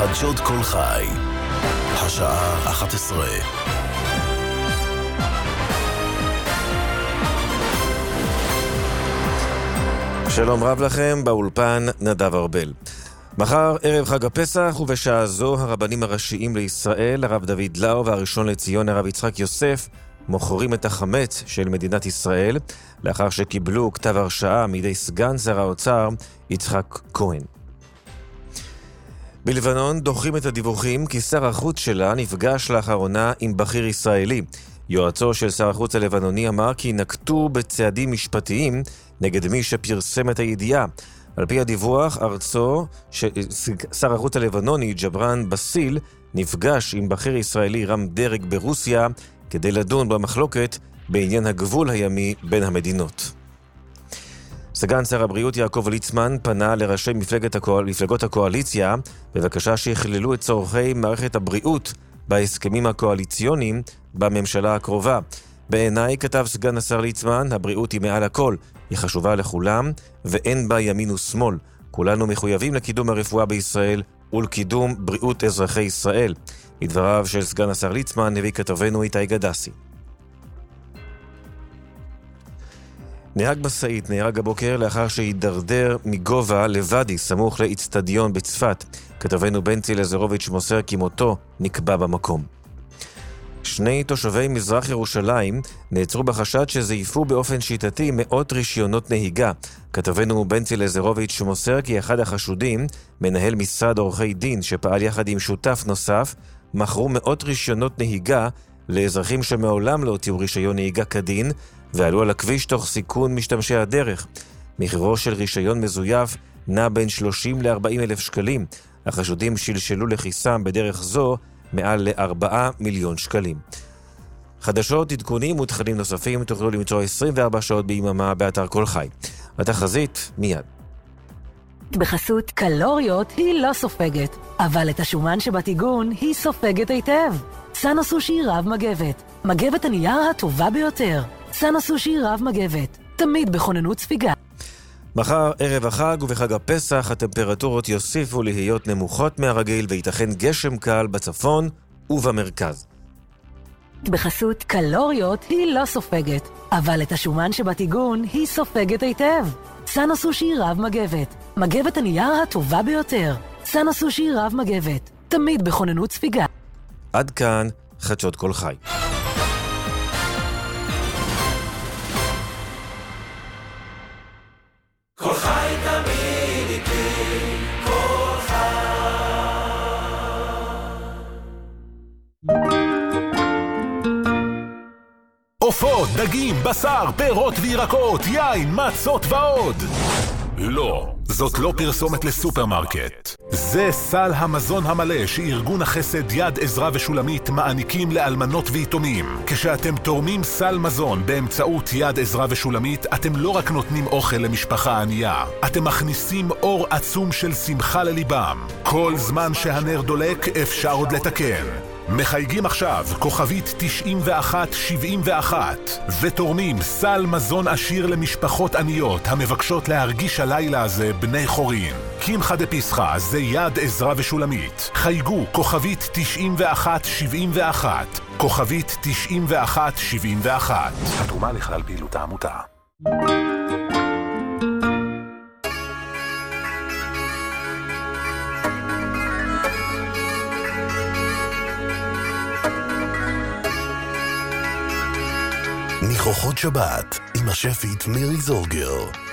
חדשות כל חי. השעה 11. שלום רב לכם, באולפן נדב ארבל. מחר ערב חג הפסח ובשעה זו הרבנים הראשיים לישראל, הרב דוד לאו והראשון לציון הרב יצחק יוסף, מוכרים את החמץ של מדינת ישראל, לאחר שקיבלו כתב הרשאה מידי סגן שר האוצר יצחק כהן. בלבנון דוחים את הדיווחים כי שר החוץ שלה נפגש לאחרונה עם בכיר ישראלי. יועצו של שר החוץ הלבנוני אמר כי נקטו בצעדים משפטיים נגד מי שפרסם את הידיעה. על פי הדיווח, שר החוץ הלבנוני ג'ברן בסיל נפגש עם בכיר ישראלי רם דרג ברוסיה כדי לדון במחלוקת בעניין הגבול הימי בין המדינות. סגן שר הבריאות יעקב ליצמן פנה לראשי מפלגות הקואליציה בבקשה שיכללו את צורכי מערכת הבריאות בהסכמים הקואליציוניים בממשלה הקרובה. בעיניי, כתב סגן השר ליצמן, הבריאות היא מעל הכל, היא חשובה לכולם ואין בה ימין ושמאל. כולנו מחויבים לקידום הרפואה בישראל ולקידום בריאות אזרחי ישראל. לדבריו של סגן השר ליצמן הביא כתבנו איתי גדסי. נהג משאית נהרג הבוקר לאחר שהידרדר מגובה לוואדי סמוך לאצטדיון בצפת. כתבנו בנצי לזרוביץ' מוסר כי מותו נקבע במקום. שני תושבי מזרח ירושלים נעצרו בחשד שזייפו באופן שיטתי מאות רישיונות נהיגה. כתבנו בנצי לזרוביץ' מוסר כי אחד החשודים, מנהל משרד עורכי דין שפעל יחד עם שותף נוסף, מכרו מאות רישיונות נהיגה לאזרחים שמעולם לא הוציאו רישיון נהיגה כדין ועלו על הכביש תוך סיכון משתמשי הדרך. מחירו של רישיון מזויף נע בין 30 ל-40 אלף שקלים. החשודים שלשלו לכיסם בדרך זו מעל ל4 מיליון שקלים. חדשות, עדכונים ותכנים נוספים תוכלו למצוא 24 שעות ביממה באתר כל חי. התחזית מיד. בחסות קלוריות היא לא סופגת, אבל את השומן שבתיגון היא סופגת היטב. סאנו סושי רב מגבת, מגבת הנייר הטובה ביותר. סאנו סושי רב מגבת, תמיד בכוננות ספיגה. מחר ערב החג ובחג הפסח הטמפרטורות יוסיפו להיות נמוכות מהרגיל וייתכן גשם קל בצפון ובמרכז. בחסות קלוריות היא לא סופגת, אבל את השומן שבתיגון היא סופגת היטב. סאנו סושי רב מגבת, מגבת הנייר הטובה ביותר. סאנו סושי רב מגבת, תמיד בכוננות ספיגה. עד כאן חדשות כל חי. כל חי תמיד איתי, כל חי. עופות, דגים, בשר, פירות וירקות, יין, מצות ועוד. לא, זאת לא פרסומת לסופרמרקט. זה סל המזון המלא שארגון החסד יד עזרא ושולמית מעניקים לאלמנות ויתומים. כשאתם תורמים סל מזון באמצעות יד עזרא ושולמית, אתם לא רק נותנים אוכל למשפחה ענייה, אתם מכניסים אור עצום של שמחה לליבם. כל זמן שהנר דולק אפשר עוד לתקן. מחייגים עכשיו כוכבית 9171 ותורמים סל מזון עשיר למשפחות עניות המבקשות להרגיש הלילה הזה בני חורין. קמחא דפסחא זה יד עזרא ושולמית. חייגו כוכבית 9171 כוכבית 9171. התרומה לכלל פעילות העמותה. ניחוחות שבת עם השפית מירי זורגר.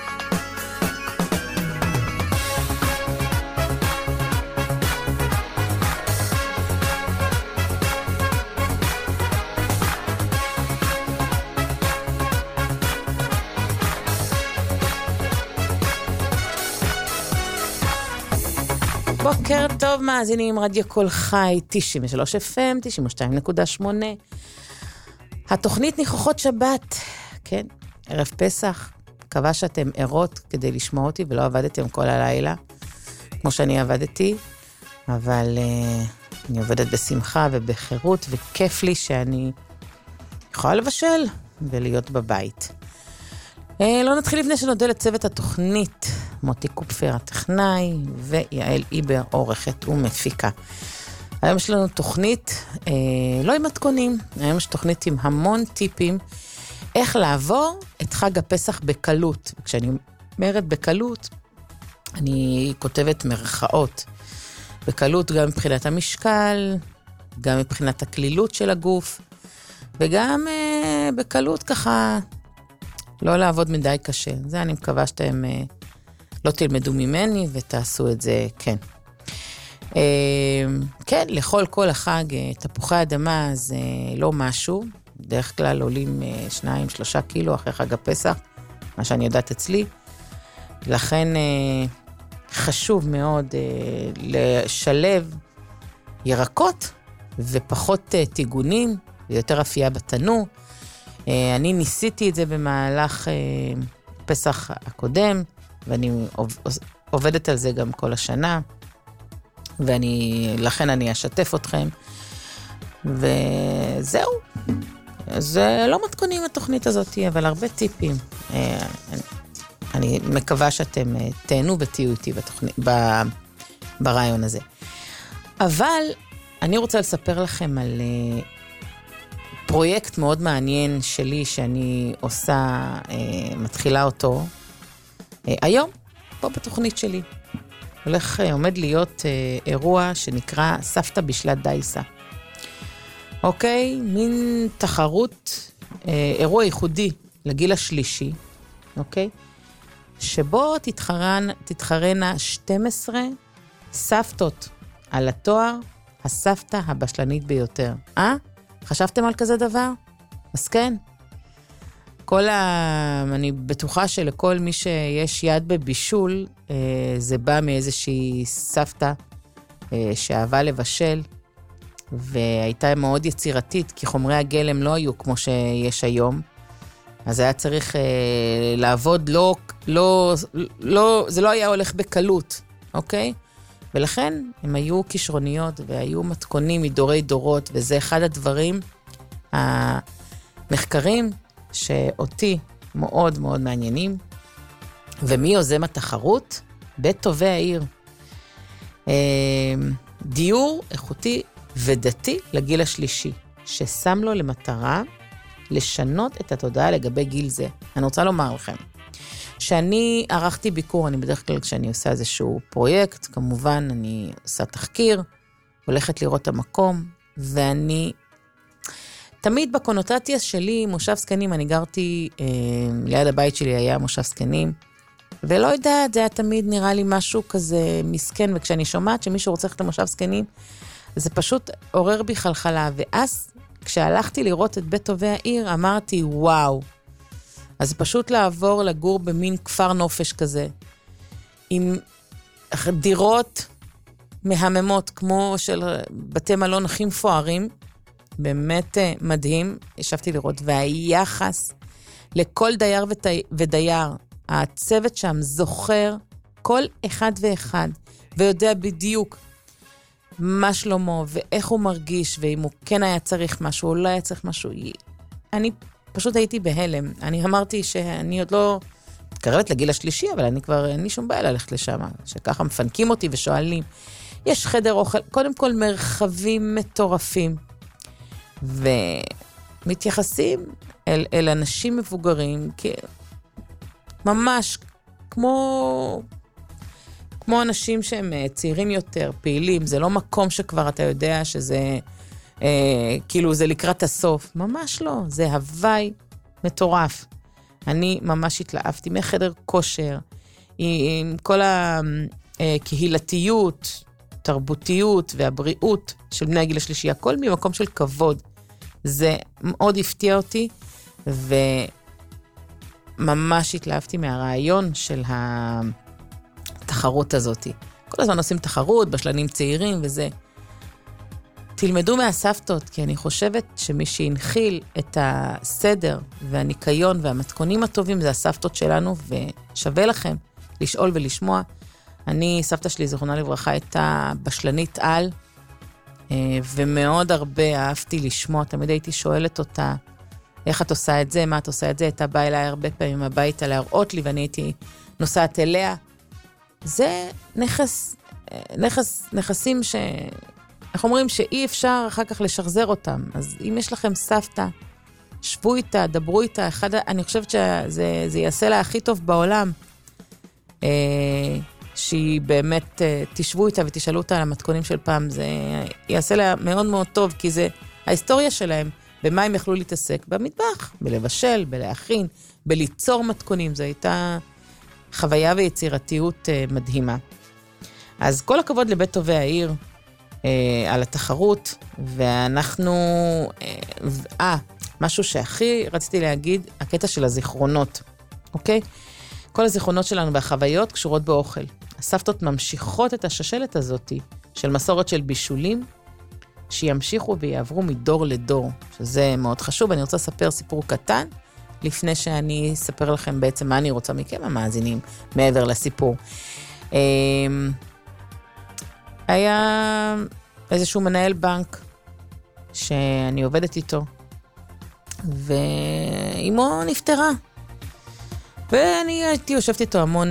בוקר טוב מאזינים, רדיו כל חי 93 FM 92.8. התוכנית ניחוחות שבת, כן, ערב פסח. מקווה שאתם ערות כדי לשמוע אותי ולא עבדתם כל הלילה כמו שאני עבדתי, אבל אני עובדת בשמחה ובחירות, וכיף לי שאני יכולה לבשל ולהיות בבית. לא נתחיל לפני שנודה לצוות התוכנית, מוטי קופפר הטכנאי, ויעל איבר עורכת ומפיקה. היום יש לנו תוכנית, לא עם מתכונים, היום יש תוכנית עם המון טיפים, איך לעבור את חג הפסח בקלות. כשאני אומרת בקלות, אני כותבת מרכאות. בקלות גם מבחינת המשקל, גם מבחינת הכלילות של הגוף, וגם בקלות ככה לא לעבוד מדי קשה. זה אני מקווה שאתם לא תלמדו ממני ותעשו את זה, כן. כן, לאכול כל החג תפוחי אדמה זה לא משהו, בדרך כלל עולים 2-3 קילו אחרי חג הפסח, מה שאני יודעת אצלי, לכן חשוב מאוד לשלב ירקות ופחות טיגונים, ויותר אפייה בתנור. אני ניסיתי את זה במהלך פסח הקודם, ואני עובדת על זה גם כל השנה, לכן אני אשתף אתכם, וזהו. זה לא מתכונים התוכנית הזאת, אבל הרבה טיפים. אני מקווה שאתם תהנו ותהיו איתי ברעיון הזה. אבל אני רוצה לספר לכם על פרויקט מאוד מעניין שלי, שאני מתחילה אותו היום, פה בתוכנית שלי. עומד להיות אירוע שנקרא סבתא בשלת דייסה. אוקיי? מין תחרות, אירוע ייחודי לגיל השלישי, אוקיי? שבו תתחרנה 12 סבתות על התואר הסבתא הבשלנית ביותר. חשבתם על כזה דבר? אז כן. אני בטוחה שלכל מי שיש יד בבישול, זה בא מאיזושהי סבתא שאהבה לבשל, והייתה מאוד יצירתית, כי חומרי הגלם לא היו כמו שיש היום, אז היה צריך לעבוד, זה לא היה הולך בקלות, אוקיי? ולכן הם היו כישרוניות והיו מתכונים מדורי דורות, וזה אחד הדברים, המחקרים שאותי מאוד מאוד מעניינים. ומי יוזם התחרות? בית טובי העיר. דיור איכותי ודתי לגיל השלישי, ששם לו למטרה לשנות את התודעה לגבי גיל זה. אני רוצה לומר לכם, שאני ערכתי ביקור, אני בדרך כלל כשאני עושה איזשהו פרויקט, כמובן אני עושה תחקיר, הולכת לראות את המקום, ואני תמיד בקונוטציה שלי, מושב סקנים, אני גרתי, ליד הבית שלי היה מושב סקנים, ולא יודעת, זה היה תמיד נראה לי משהו כזה מסכן, וכשאני שומעת שמישהו רוצה ללכת למושב סקנים, זה פשוט עורר בי חלחלה, ואז כשהלכתי לראות את בית טובי העיר, אמרתי, וואו, אז פשוט לעבור לגור במין כפר נופש כזה, עם דירות מהממות, כמו של בתי מלון הכי מפוארים, באמת מדהים, ישבתי לראות, והיחס לכל דייר ודייר, הצוות שם זוכר כל אחד ואחד, ויודע בדיוק מה שלמה, ואיך הוא מרגיש, ואם הוא כן היה צריך משהו, או לא היה צריך משהו. אני פשוט הייתי בהלם. אני אמרתי שאני עוד לא מתקרבת לגיל השלישי, אבל אני כבר, אין לי שום בעיה ללכת לשם, שככה מפנקים אותי ושואלים. יש חדר אוכל, קודם כל מרחבים מטורפים, ומתייחסים אל אנשים מבוגרים, ממש כמו אנשים שהם צעירים יותר, פעילים, זה לא מקום שכבר אתה יודע שזה, כאילו זה לקראת הסוף, ממש לא, זה הוואי מטורף. אני ממש התלהבתי מחדר כושר, עם כל הקהילתיות, תרבותיות והבריאות של בני הגיל השלישי, הכל ממקום של כבוד. זה מאוד הפתיע אותי, וממש התלהבתי מהרעיון של התחרות הזאת. כל הזמן עושים תחרות, בשלנים צעירים וזה. תלמדו מהסבתות, כי אני חושבת שמי שהנחיל את הסדר והניקיון והמתכונים הטובים זה הסבתות שלנו, ושווה לכם לשאול ולשמוע. סבתא שלי, זכרונה לברכה, הייתה בשלנית על, ומאוד הרבה אהבתי לשמוע, תמיד הייתי שואלת אותה, איך את עושה את זה, מה את עושה את זה, הייתה באה אליי הרבה פעמים הביתה להראות לי, ואני הייתי נוסעת אליה, זה נכסים אנחנו אומרים שאי אפשר אחר כך לשחזר אותם. אז אם יש לכם סבתא, שבו איתה, דברו איתה. אני חושבת שזה יעשה לה הכי טוב בעולם, שהיא באמת תשבו איתה ותשאלו אותה על המתכונים של פעם. זה יעשה לה מאוד מאוד טוב, כי זה ההיסטוריה שלהם. במה הם יכלו להתעסק? במטבח, בלבשל, בלהכין, בליצור מתכונים. זו הייתה חוויה ויצירתיות מדהימה. אז כל הכבוד לבית טובי העיר על התחרות, ואנחנו... משהו שהכי רציתי להגיד, הקטע של הזיכרונות, אוקיי? כל הזיכרונות שלנו והחוויות קשורות באוכל. הסבתות ממשיכות את השושלת הזאת של מסורת של בישולים, שימשיכו ויעברו מדור לדור, שזה מאוד חשוב. אני רוצה לספר סיפור קטן, לפני שאני אספר לכם בעצם מה אני רוצה מכם, המאזינים, מעבר לסיפור. היה איזשהו מנהל בנק, שאני עובדת איתו, ואימו נפטרה. ואני הייתי יושבת איתו המון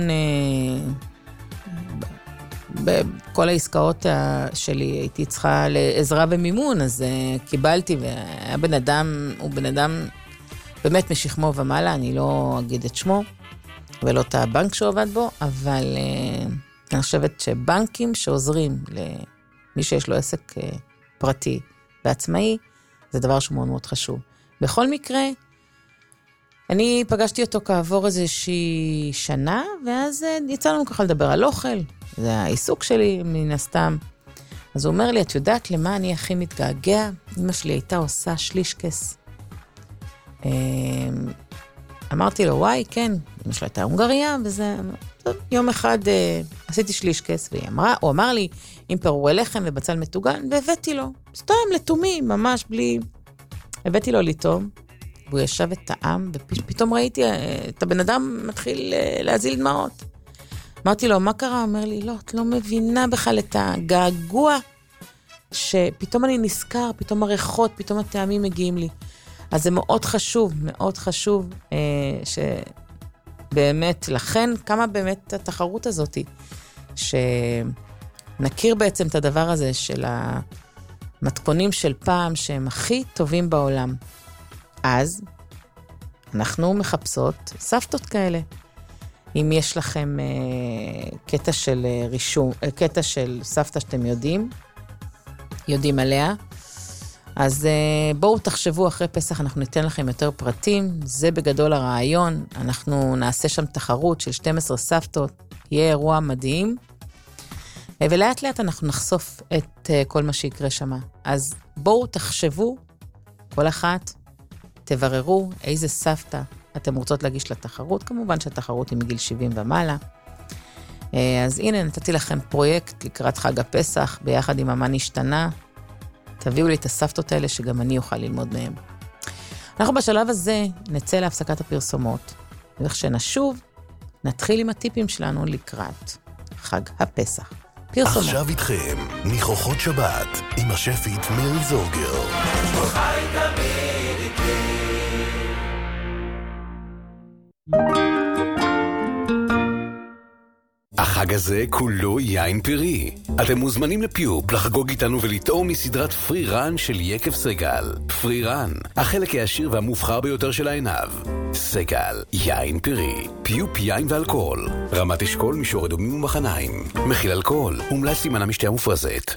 בכל העסקאות שלי, הייתי צריכה לעזרה ומימון, אז קיבלתי, והיה בן אדם, הוא בן אדם באמת משכמו ומעלה, אני לא אגיד את שמו, ולא את הבנק שעובד בו, אבל אני חושבת שבנקים שעוזרים למי שיש לו עסק פרטי ועצמאי, זה דבר שהוא מאוד מאוד חשוב. בכל מקרה, אני פגשתי אותו כעבור איזושהי שנה, ואז יצא לנו ככה לדבר על אוכל, זה העיסוק שלי מן הסתם. אז הוא אומר לי, את יודעת למה אני הכי מתגעגע? אמא שלי הייתה עושה שלישקס. אמרתי לו, וואי, כן, אמא שלי הייתה הונגריה, וזה... טוב, יום אחד עשיתי שלישקס, הוא אמר לי, עם פירורי לחם ובצל מטוגן, והבאתי לו, סתם לתומי, ממש בלי... הבאתי לו לטום, והוא ישב את טעם, ופתאום ראיתי את הבן אדם מתחיל להזיל דמעות. אמרתי לו, מה קרה? הוא אומר לי, לא, את לא מבינה בכלל את הגעגוע, שפתאום אני נזכר, פתאום הריחות, פתאום הטעמים מגיעים לי. אז זה מאוד חשוב, שבאמת, לכן, כמה באמת התחרות הזאת, שנכיר בעצם את הדבר הזה של המתכונים של פעם, שהם הכי טובים בעולם. אז אנחנו מחפשות סבתות כאלה. אם יש לכם קטע של רישום, קטע של סבתא שאתם יודעים עליה, אז בואו תחשבו אחרי פסח, אנחנו ניתן לכם יותר פרטים, זה בגדול הרעיון, אנחנו נעשה שם תחרות של 12 סבתות, יהיה אירוע מדהים, ולאט לאט אנחנו נחשוף את כל מה שיקרה שם. אז בואו תחשבו, כל אחת, תבררו איזה סבתא אתם רוצות להגיש לתחרות, כמובן שהתחרות היא מגיל 70 ומעלה. אז הנה, נתתי לכם פרויקט לקראת חג הפסח, ביחד עם מה נשתנה, תביאו לי את הסבתות האלה שגם אני אוכל ללמוד מהם. אנחנו בשלב הזה נצא להפסקת הפרסומות, וכשנשוב, נתחיל עם הטיפים שלנו לקראת חג הפסח. פרסומות. עכשיו איתכם, ניחוחות שבת, עם השפית מירי זורגר. חי תמיד איתי. החג הזה כולו יין פרי. אתם מוזמנים לפיופ לחגוג איתנו ולטעום מסדרת פרי רן של יקב סגל. פרי רן, החלק העשיר והמובחר ביותר של העיניו. סגל, יין פרי, פיופ יין ואלכוהול. רמת אשכול, מישור אדומים ומחניים. מכיל אלכוהול, מומלץ להימנע משתייה מופרזת.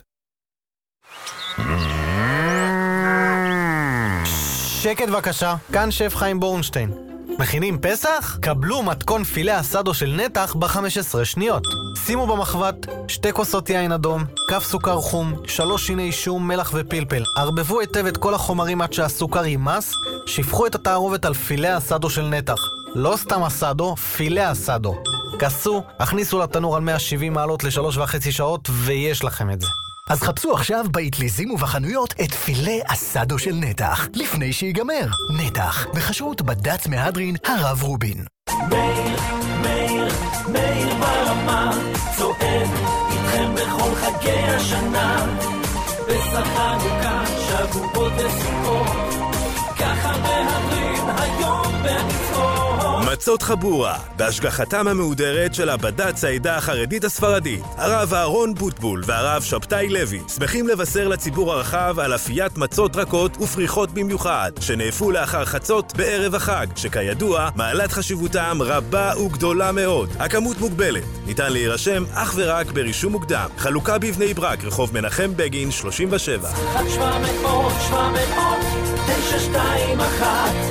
שקט בבקשה, כאן שף חיים בורנשטיין. מכינים פסח? קבלו מתכון פילה אסדו של נתח ב-15 שניות. שימו במחבת 2 כוסות יין אדום, כף סוכר חום, 3 שיני שום, מלח ופלפל. ערבבו היטב את כל החומרים עד שהסוכר יימס, שפכו את התערובת על פילה אסדו של נתח. לא סתם אסדו, פילה אסדו. כסו, הכניסו לתנור על 170 מעלות ל3.5 שעות, ויש לכם את זה. אז חפשו עכשיו באטליזים ובחנויות את פילה אסדו של נתח, לפני שיגמר. נתח, בחשרות בד"ץ מהדרין הרב רובין. מאיר ברמה, צועד איתכם בכל חגי השנה. פסח חנוכה, שבועות וסוכות, ככה מהדרין היום במצוות. מצות חבורה, בהשגחתם המהודרת של הבד"ץ העדה החרדית הספרדית, הרב אהרון בוטבול והרב שבתאי לוי, שמחים לבשר לציבור הרחב על אפיית מצות רכות ופריחות במיוחד, שנאפו לאחר חצות בערב החג, שכידוע מעלת חשיבותם רבה וגדולה מאוד. הכמות מוגבלת, ניתן להירשם אך ורק ברישום מוקדם. חלוקה בבני ברק, רחוב מנחם בגין 37. 921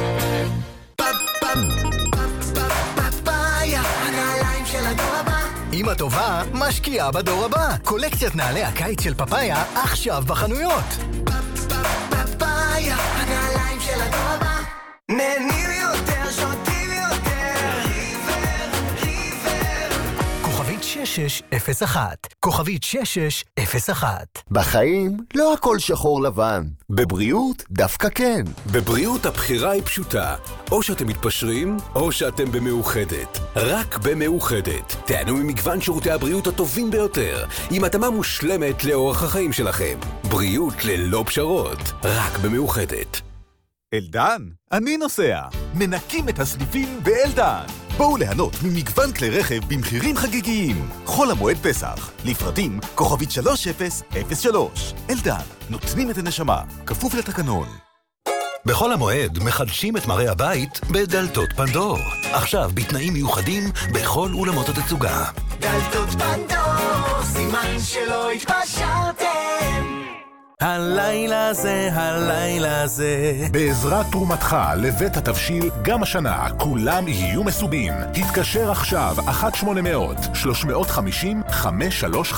אמא טובה משקיעה בדור הבא. קולקציית נעלי הקיץ של פפאיה עכשיו בחנויות. פפאיה, הנעליים של הדור הבא. נהנים יותר, שותים יותר. ריבר. כוכבית 6601. כוכבית 6601. בחיים לא הכל שחור לבן. בבריאות דווקא כן. בבריאות הבחירה היא פשוטה. או שאתם מתפשרים, או שאתם במאוחדת. רק במאוחדת. תענו ממגוון שירותי הבריאות הטובים ביותר, עם התאמה מושלמת לאורח החיים שלכם. בריאות ללא פשרות. רק במאוחדת. אלדן, אני נוסע. מנקים את הסניפים באלדן. בואו ליהנות ממגוון כלי רכב במחירים חגיגיים. חול המועד פסח. לפרטים כוכבית 3003. אלדן, נותנים את הנשמה. כפוף לתקנון. בכל המועד מחדשים את מראה הבית בדלתות פנדור. עכשיו בתנאים מיוחדים בכל אולמות התצוגה. דלתות פנדור, סימן שלא התפשרתם. הלילה זה. בעזרת תרומתך לבית התבשיל, גם השנה כולם יהיו מסובים. התקשר עכשיו 1-800-350-535.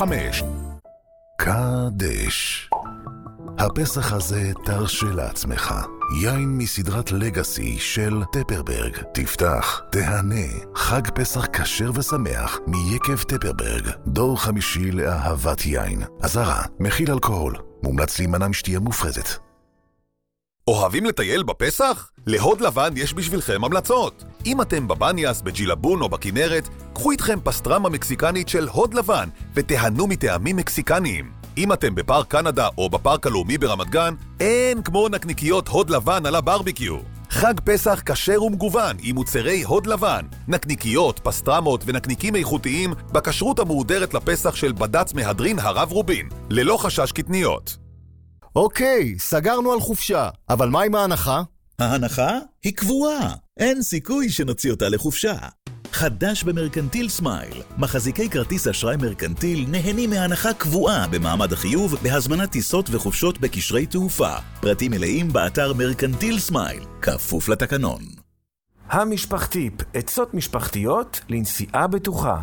קדש. הפסח הזה תרשה לעצמך. יין מסדרת לגאסי של טפרברג. תפתח, תהנה. חג פסח כשר ושמח מיקב טפרברג. דור חמישי לאהבת יין. אזהרה, מכיל אלכוהול. מומלץ להימנע משתייה מופרזת. אוהבים לטייל בפסח? להוד לבן יש בשבילכם המלצות. אם אתם בבניאס, בג'ילבון או בכנרת, קחו איתכם פסטרמה מקסיקנית של הוד לבן ותיהנו מטעמים מקסיקניים. אם אתם בפארק קנדה או בפארק הלאומי ברמת גן, אין כמו נקניקיות הוד לבן על הברביקיו. חג פסח כשר ומגוון עם מוצרי הוד לבן, נקניקיות, פסטרמות ונקניקים איכותיים בכשרות המהודרת לפסח של בד"ץ מהדרין הרב רובין, ללא חשש קטניות. אוקיי, סגרנו על חופשה, אבל מה עם ההנחה? ההנחה היא קבועה, אין סיכוי שנוציא אותה לחופשה. חדש במרקנטיל סמייל, מחזיקי כרטיס אשראי מרקנטיל נהנים מהנחה קבועה במעמד החיוב בהזמנת טיסות וחופשות בקשרי תעופה. פרטים מלאים באתר מרקנטיל סמייל, כפוף לתקנון. המשפחתיפ, עצות משפחתיות לנסיעה בטוחה.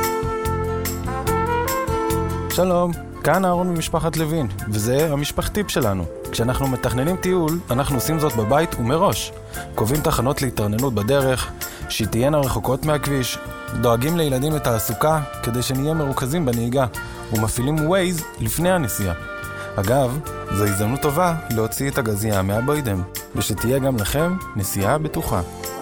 שלום, כאן אהרון ממשפחת לוין, וזה המשפחתיפ שלנו. כשאנחנו מתכננים טיול, אנחנו עושים זאת בבית ומראש. קובעים תחנות להתרננות בדרך, שתהיינה רחוקות מהכביש, דואגים לילדים לתעסוקה כדי שנהיה מרוכזים בנהיגה, ומפעילים ווייז לפני הנסיעה. אגב, זו הזדמנות טובה להוציא את הגזייה מהבוידם, ושתהיה גם לכם נסיעה בטוחה.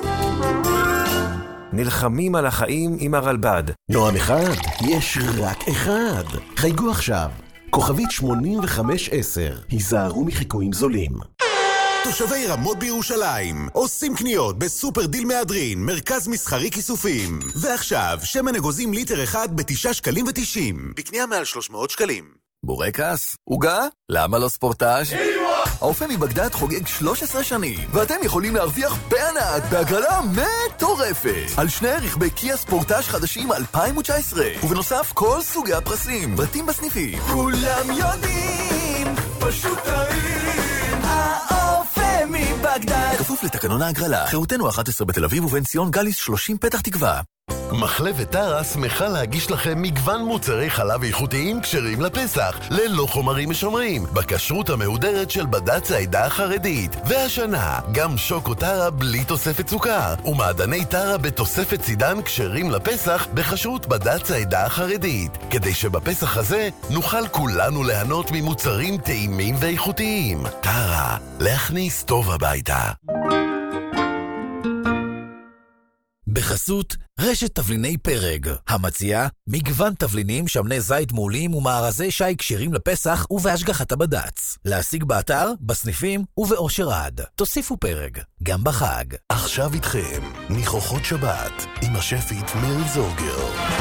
נלחמים על החיים עם הרלב"ד. נועם אחד, יש רק אחד. חייגו עכשיו, כוכבית 8510. היזהרו מחיקויים זולים. תושבי רמות בירושלים עושים קניות בסופר דיל מהדרין, מרכז מסחרי כיסופים. ועכשיו, שמן אגוזים ליטר אחד ב9.90 שקלים. בקנייה מעל 300 שקלים. בורקס? עוגה? למה לא ספורטאז'? האופה מבגדד חוגג 13 שנים, ואתם יכולים להרוויח בענק בהגרלה מטורפת על שני רכבי קיה ספורטאז' חדשים 2019, ובנוסף כל סוגי הפרסים, פרטים בסניפים. כולם יודעים, פשוט טעים, האופה מבגדד. כפוף לתקנון ההגרלה. חירותנו 11 בתל אביב ובן ציון גליס 30 פתח תקווה. מחלבת טרה שמחה להגיש לכם מגוון מוצרי חלב איכותיים כשרים לפסח, ללא חומרים משומרים, בכשרות המהודרת של בד"ץ העדה החרדית. והשנה, גם שוקו טרה בלי תוספת סוכר, ומעדני טרה בתוספת צידן כשרים לפסח, בכשרות בד"ץ העדה החרדית. כדי שבפסח הזה נוכל כולנו ליהנות ממוצרים טעימים ואיכותיים. טרה, להכניס טוב הביתה. בחסות רשת תבליני פרג, המציעה מגוון תבלינים, שמני זית מעולים ומארזי שי קשירים לפסח ובהשגחת הבד"ץ. להשיג באתר, בסניפים ובאושר עד. תוסיפו פרג, גם בחג. עכשיו איתכם, ניחוחות שבת, עם השפית מירי זורגר.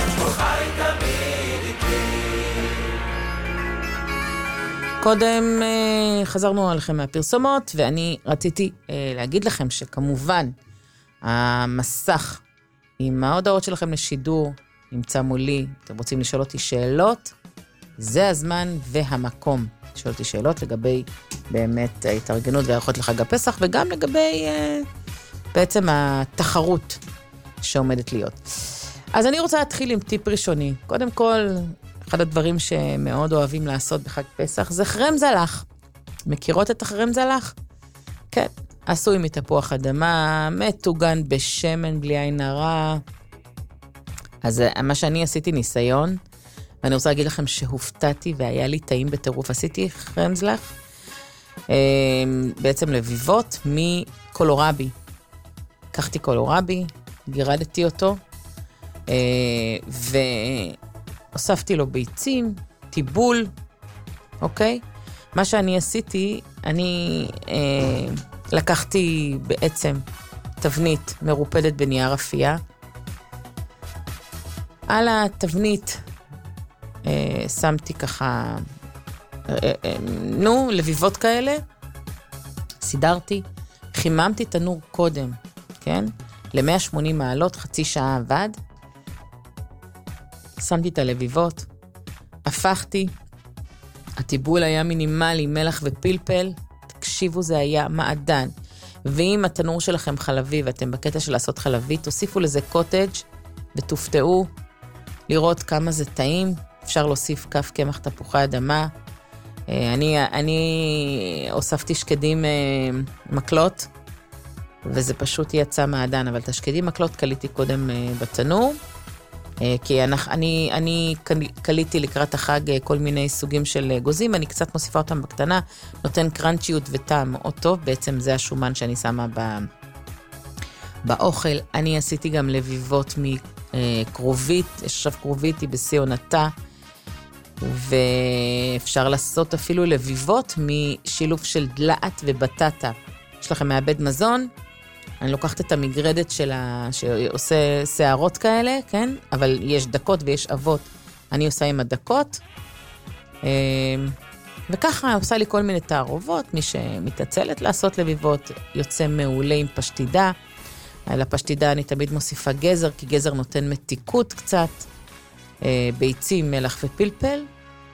קודם חזרנו עליכם מהפרסומות, ואני רציתי להגיד לכם שכמובן, המסך עם ההודעות שלכם לשידור נמצא מולי. אתם רוצים לשאול אותי שאלות? זה הזמן והמקום. לשאול אותי שאלות לגבי באמת ההתארגנות והערכות לחג הפסח, וגם לגבי בעצם התחרות שעומדת להיות. אז אני רוצה להתחיל עם טיפ ראשוני. קודם כל, אחד הדברים שמאוד אוהבים לעשות בחג פסח זה חרם זלח. מכירות את החרם זלח? כן. עשוי מתפוח אדמה, מטוגן בשמן בלי עין הרע. אז מה שאני עשיתי ניסיון, ואני רוצה להגיד לכם שהופתעתי והיה לי טעים בטירוף. עשיתי חרם זלח, בעצם לביבות מקולורבי. לקחתי קולורבי, גירדתי אותו, והוספתי לו ביצים, טיבול, אוקיי? מה שאני עשיתי, אני לקחתי בעצם תבנית מרופדת בנייר אפייה. על התבנית שמתי ככה, לביבות כאלה, סידרתי, חיממתי תנור קודם, כן? ל-180 מעלות, חצי שעה עבד. שמתי את הלביבות, הפכתי, הטיבול היה מינימלי, מלח ופלפל, תקשיבו, זה היה מעדן. ואם התנור שלכם חלבי, ואתם בקטע של לעשות חלבי, תוסיפו לזה קוטג' ותופתעו לראות כמה זה טעים. אפשר להוסיף כף קמח תפוחי אדמה. אני הוספתי שקדים מקלות, וזה פשוט יצא מעדן, אבל את השקדים מקלות קליתי קודם בתנור, כי אני קליתי לקראת החג כל מיני סוגים של גוזים, אני קצת מוסיפה אותם בקטנה, נותן קרנצ'יות וטעם מאוד טוב, בעצם זה השומן שאני שמה באוכל. אני עשיתי גם לביבות מקרובית, יש עכשיו קרובית, היא בשיא עונתה, ואפשר לעשות אפילו לביבות משילוב של דלעת ובטטה. יש לכם מעבד מזון, אני לוקחת את המגרדת שעושה שערות כאלה, כן? אבל יש דקות ויש אבות. אני עושה עם הדקות, וככה עושה לי כל מיני תערובות. מי שמתעצלת לעשות לביבות יוצא מעולה עם פשטידה. על הפשטידה אני תמיד מוסיפה גזר, כי גזר נותן מתיקות קצת, ביצים, מלח ופלפל,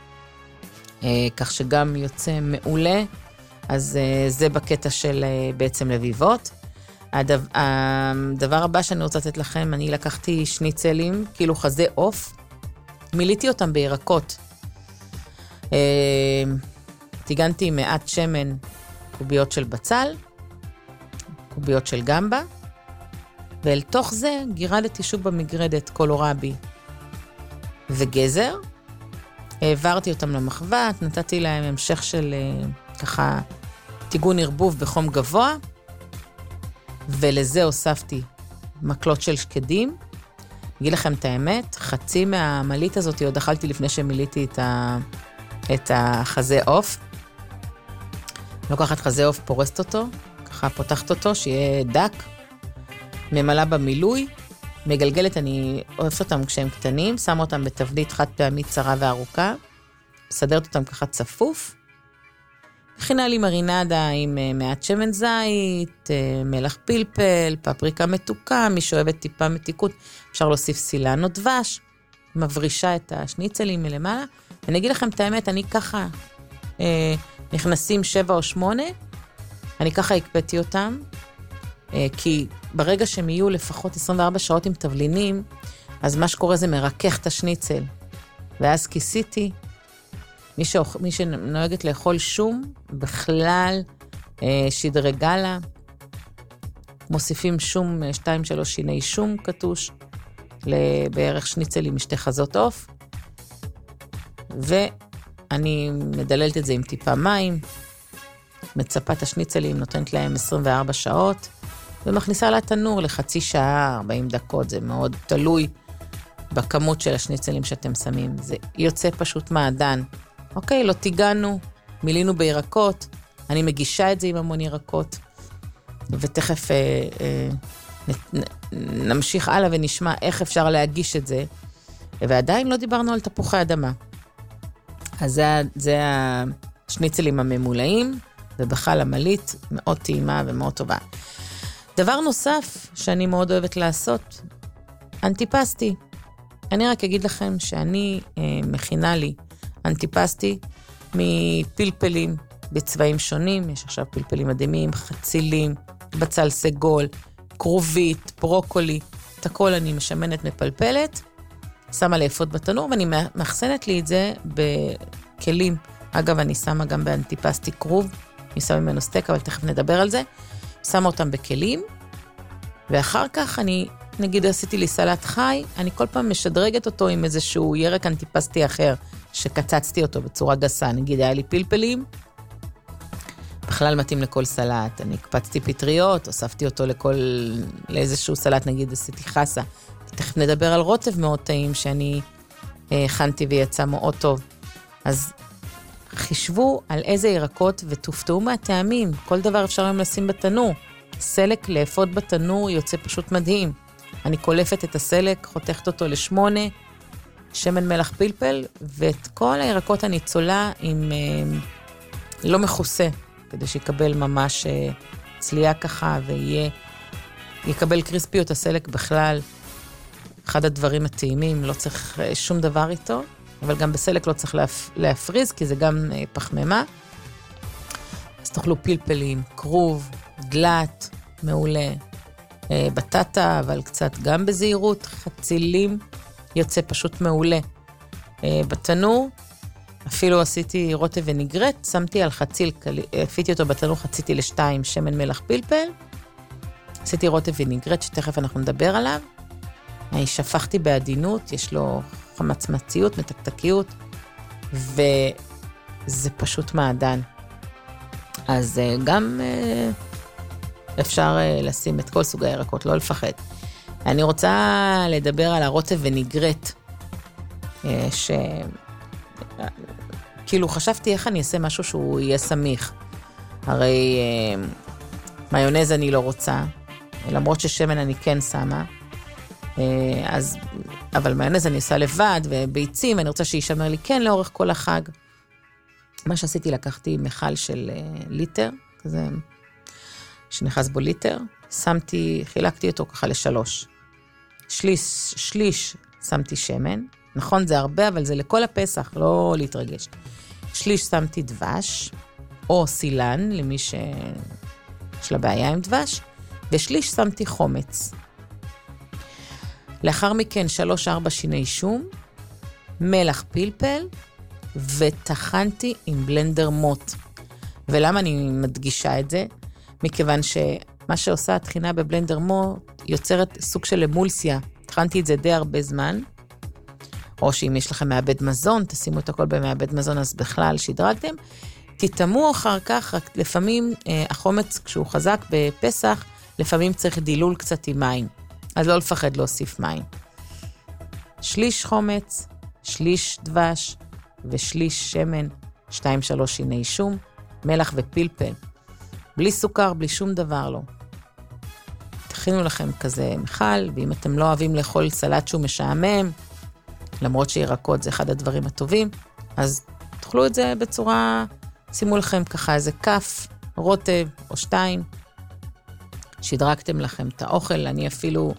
כך שגם יוצא מעולה. אז זה בקטע של בעצם לביבות. הדבר הבא שאני רוצה לתת לכם, אני לקחתי שניצלים, כאילו חזה עוף, מיליתי אותם בירקות. טיגנתי מעט שמן, קוביות של בצל, קוביות של גמבה, ואל תוך זה גירדתי שוב במגרדת קולורבי וגזר. העברתי אותם למחבת, נתתי להם המשך של ככה טיגון ערבוב בחום גבוה, ולזה הוספתי מקלות של שקדים. אגיד לכם את האמת, חצי מהמלית הזאת עוד אכלתי לפני שמיליתי את החזה עוף. לוקחת חזה עוף, פורסת אותו, ככה פותחת אותו, שיהיה דק, ממלא במילוי, מגלגלת, אני אוהבת אותם כשהם קטנים, שמה אותם בתבנית חד פעמית צרה וארוכה, מסדרת אותם ככה צפוף, הכינה לי מרינדה עם מעט שמן זית, מלח פלפל, פפריקה מתוקה, מי שאוהבת טיפה מתיקות, אפשר להוסיף סילן או דבש, מברישה את השניצלים מלמעלה, ואני אגיד לכם את האמת, אני ככה נכנסים 7 או 8, אני ככה הקפאתי אותם, כי ברגע שהם יהיו לפחות 24 שעות עם תבלינים, אז מה שקורה זה מרכך את השניצל, ואז כיסיתי, מי שנוהגת לאכול שום, בכלל שדרגה לה, מוסיפים שום 2-3 שיני שום קטוש, בערך שניצל עם 2 חזות עוף, ואני מדללת את זה עם טיפה מים, מצפה את השניצלים, נותנת להם 24 שעות, ומכניסה לתנור לחצי שעה, 40 דקות, זה מאוד תלוי בכמות של השניצלים שאתם שמים. זה יוצא פשוט מעדן. אוקיי, לא תיגענו, מילינו בירקות, אני מגישה את זה עם המון ירקות, ותכף נמשיך הלאה ונשמע איך אפשר להגיש את זה, ועדיין לא דיברנו על תפוחי אדמה. אז זה השניצלים הממולאים, ובחל המלית מאוד טעימה ומאוד טובה. דבר נוסף שאני מאוד אוהבת לעשות, אנטיפסטי. אני רק אגיד לכם שאני מכינה לי אנטיפסטי מפלפלים בצבעים שונים, יש עכשיו פלפלים אדמים, חצילים, בצל סגול, כרובית, ברוקולי, את הכל אני משמנת מפלפלת, שמה לאפות בתנור, ואני מחסנת לי את זה בכלים. אגב, אני שמה גם באנטיפסטי כרוב, אני שמה ממנו סטייק, אבל תכף נדבר על זה. שמה אותם בכלים, ואחר כך אני, נגיד עשיתי לי סלט חי, אני כל פעם משדרגת אותו עם איזשהו ירק אנטיפסטי אחר, שקצצתי אותו בצורה גסה. נגיד, היה לי פלפלים, בכלל מתאים לכל סלט. אני הקפצתי פטריות, הוספתי אותו לאיזשהו סלט, נגיד עשיתי חסה. תכף נדבר על רוטב מאוד טעים, שאני הכנתי ויצא מאוד טוב. אז חישבו על איזה ירקות ותופתעו מהטעמים. כל דבר אפשר היום לשים בתנור. סלק לאפות בתנור יוצא פשוט מדהים. אני קולפת את הסלק, חותכת אותו ל8, שמן מלח פלפל, ואת כל הירקות אני צולה עם לא מכוסה, כדי שיקבל ממש צלייה ככה, ויקבל קריספיות. הסלק בכלל אחד הדברים הטעימים, לא צריך שום דבר איתו, אבל גם בסלק לא צריך להפריז, כי זה גם פחמימה. אז תאכלו פלפלים, כרוב, דלת, מעולה, בטטה, אבל קצת גם בזהירות, חצילים, יוצא פשוט מעולה. בתנור, אפילו עשיתי רוטב ונגרט, שמתי על חציל, הפיתי אותו בתנור, חציתי ל2 שמן מלח פלפל, עשיתי רוטב ונגרט, שתכף אנחנו נדבר עליו, שפכתי בעדינות, יש לו חמצמציות, מתקתקיות, וזה פשוט מעדן. אז גם אפשר לשים את כל סוג הירקות, לא לפחד. אני רוצה לדבר על הרוטב ונגרט, כאילו חשבתי איך אני אעשה משהו שהוא יהיה סמיך. הרי מיונז אני לא רוצה, למרות ששמן אני כן שמה, אבל מיונז אני עושה לבד, וביצים אני רוצה שישמר לי כן לאורך כל החג. מה שעשיתי, לקחתי מחל של ליטר, כזה שנכנס בו ליטר, חילקתי אותו ככה ל3. שליש שמתי שמן, נכון זה הרבה, אבל זה לכל הפסח, לא להתרגש. שליש שמתי דבש, או סילן, למי שיש לה בעיה עם דבש, ושליש שמתי חומץ. לאחר מכן 3-4 שיני שום, מלח פלפל, וטחנתי עם בלנדר מוט. ולמה אני מדגישה את זה? מכיוון שמה שעושה התחינה בבלנדר מוט, יוצרת סוג של אמולסיה. טחנתי את זה די הרבה זמן, או שאם יש לכם מעבד מזון, תשימו את הכל במעבד מזון, אז בכלל שדרגתם. תתאמו אחר כך, רק לפעמים החומץ, כשהוא חזק בפסח, לפעמים צריך דילול קצת עם מים. אז לא לפחד להוסיף מים. שליש חומץ, שליש דבש, ושליש שמן, 2-3 שיני שום, מלח ופלפל. בלי סוכר, בלי שום דבר לא. תכינו לכם כזה מחל, ואם אתם לא אוהבים לאכול סלט שהוא משעמם, למרות שירקות זה אחד הדברים הטובים, אז תאכלו את זה בצורה, שימו לכם ככה איזה כף, רוטב או 2, שדרגתם לכם את האוכל. אני אפילו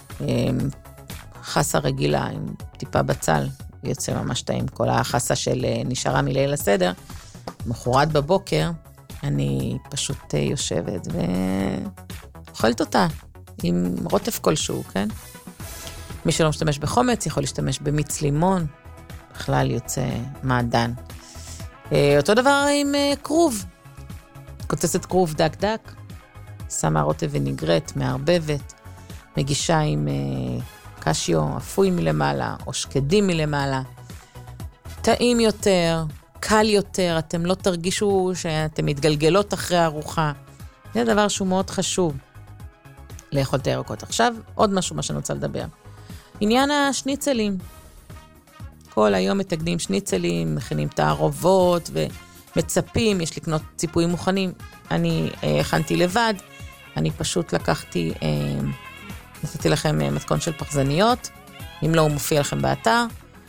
חסה רגילה עם טיפה בצל, יוצא ממש טעים. כל החסה של נשארה מליל הסדר, מחרת בבוקר, אני פשוט יושבת ואוכלת אותה עם רוטב כלשהו, כן? מי שלא משתמש בחומץ יכול להשתמש במיץ לימון, בכלל יוצא מעדן. אותו דבר עם כרוב, קוצצת כרוב דק, שמה רוטב ונגרט, מערבבת, מגישה עם קשיו, אפוי מלמעלה, או שקדים מלמעלה. טעים יותר, קל יותר, אתם לא תרגישו שאתם מתגלגלות אחרי הארוחה. זה דבר שהוא מאוד חשוב. לאכול את הירקות. עכשיו, עוד משהו מה שאני רוצה לדבר. עניין השניצלים. כל היום מתגנים שניצלים, מכינים תערובות ומצפים, יש לקנות ציפויים מוכנים. אני הכנתי לבד, אני פשוט לקחתי, נתתי לכם מתכון של פחזניות, אם לא הוא מופיע לכם באתר,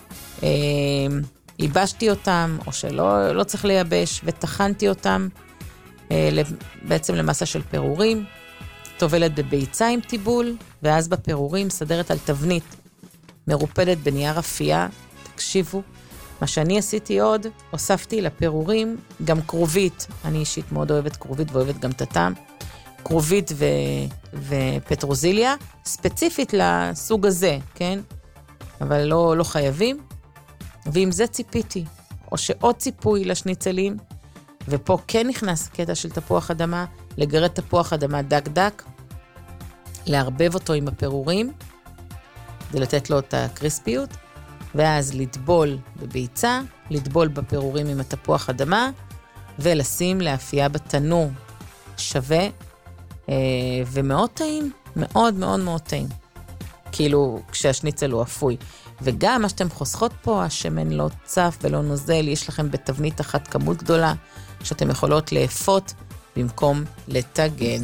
ייבשתי אותם, או שלא צריך לייבש, ותחנתי אותם בעצם למסה של פירורים, טובלת בביצה עם טיבול, ואז בפירורים סדרת על תבנית מרופדת בנייר אפייה. תקשיבו, מה שאני עשיתי עוד, הוספתי לפירורים גם קרובית, אני אישית מאוד אוהבת קרובית ואוהבת גם את הטעם, קרובית ופטרוזיליה, ספציפית לסוג הזה, כן? אבל לא חייבים. ועם זה ציפיתי, או שעוד ציפוי לשניצלים, ופה כן נכנס קטע של תפוח אדמה, לגרד תפוח אדמה דק דק, לערבב אותו עם הפירורים, כדי לתת לו את הקריספיות, ואז לטבול בביצה, לטבול בפירורים עם התפוח אדמה, ולשים לאפייה בתנור שווה, ומאוד טעים, מאוד מאוד מאוד טעים. כאילו כשהשניצל הוא אפוי. וגם מה שאתם חוסכות פה, השמן לא צף ולא נוזל, יש לכם בתבנית אחת כמות גדולה, שאתם יכולות לאפות במקום לטגן.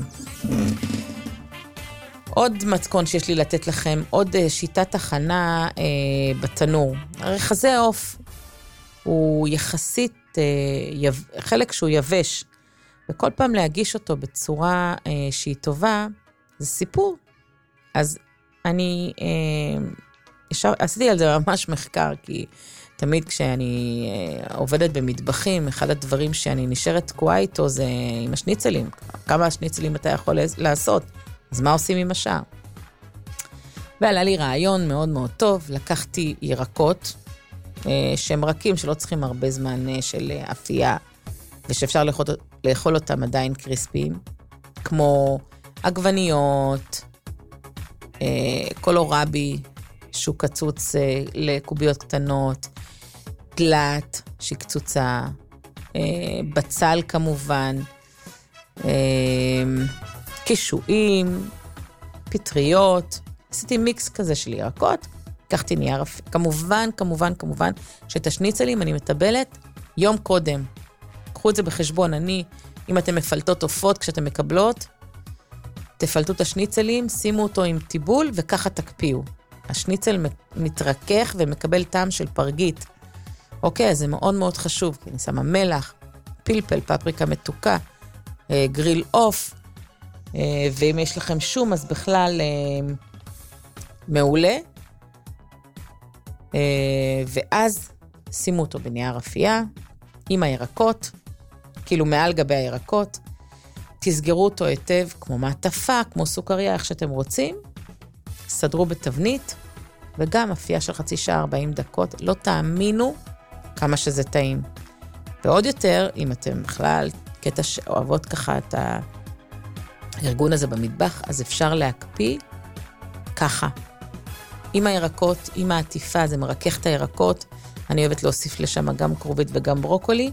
עוד מתכון שיש לי לתת לכם, עוד שיטת הכנה בתנור. חזה עוף הוא יחסית, חלק שהוא יבש, וכל פעם להגיש אותו בצורה שהיא טובה, זה סיפור. אז אני עשיתי על זה ממש מחקר, כי תמיד כשאני עובדת במטבחים, אחד הדברים שאני נשארת תקועה איתו זה עם השניצלים. כמה השניצלים אתה יכול לעשות? אז מה עושים עם השאר? ועלה לי רעיון מאוד מאוד טוב, לקחתי ירקות שהם רכים, שלא צריכים הרבה זמן של אפייה, ושאפשר לאכול אותם עדיין קריספיים, כמו עגבניות, קולורבי, שהוא קצוץ לקוביות קטנות, דלת שהיא קצוצה, בצל כמובן, קישואים, פטריות, עשיתי מיקס כזה של ירקות, לקחתי נייר, כמובן, שאת השניצלים אני מטבלת יום קודם. קחו את זה בחשבון, אם אתם מפלטות עופות כשאתם מקבלות, תפלטו את השניצלים, שימו אותו עם טיבול וככה תקפיאו. השניצל מתרכך ומקבל טעם של פרגית. אוקיי, אז זה מאוד מאוד חשוב, כי אני שמה מלח, פלפל, פפריקה מתוקה, גריל עוף, ואם יש לכם שום, אז בכלל מעולה. ואז שימו אותו בנייר אפייה, עם הירקות, כאילו מעל גבי הירקות, תסגרו אותו היטב, כמו מעטפה, כמו סוכריה, איך שאתם רוצים, סדרו בתבנית, וגם אפייה של חצי שעה 40 דקות, לא תאמינו כמה שזה טעים. ועוד יותר, אם אתם בכלל קטע שאוהבות ככה את הארגון הזה במטבח, אז אפשר להקפיא ככה. עם הירקות, עם העטיפה, זה מרכך את הירקות, אני אוהבת להוסיף לשם גם קרובית וגם ברוקולי,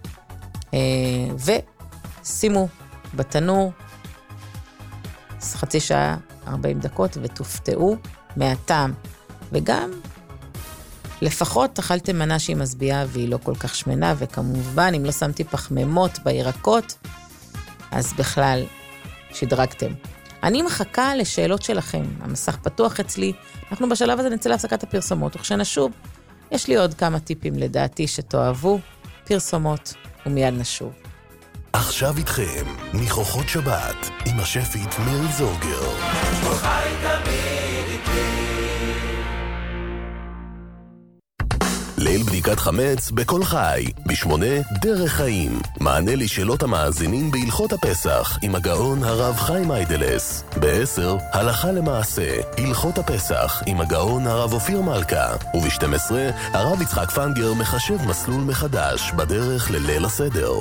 ושימו בתנור, חצי שעה 40 דקות, ותופתעו מהטעם. וגם, לפחות אכלתם מנה שהיא מסביעה והיא לא כל כך שמנה, וכמובן, אם לא שמתי פחמימות בירקות, אז בכלל שדרגתם. אני מחכה לשאלות שלכם, המסך פתוח אצלי, אנחנו בשלב הזה נצא להפסקת הפרסומות, וכשנשוב, יש לי עוד כמה טיפים לדעתי שתאהבו, פרסומות, ומיד נשוב. עכשיו איתכם, ניחוחות שבת, עם השפית מירי זורגר. ליל בדיקת חמץ בכל חי, ב8 דרך חיים. מענה לשאלות המאזינים בהלכות הפסח, עם הגאון הרב חיים איידלס. ב10 הלכה למעשה, הלכות הפסח, עם הגאון הרב אופיר מלכה. וב12 הרב יצחק פנגר מחשב מסלול מחדש, בדרך לליל הסדר.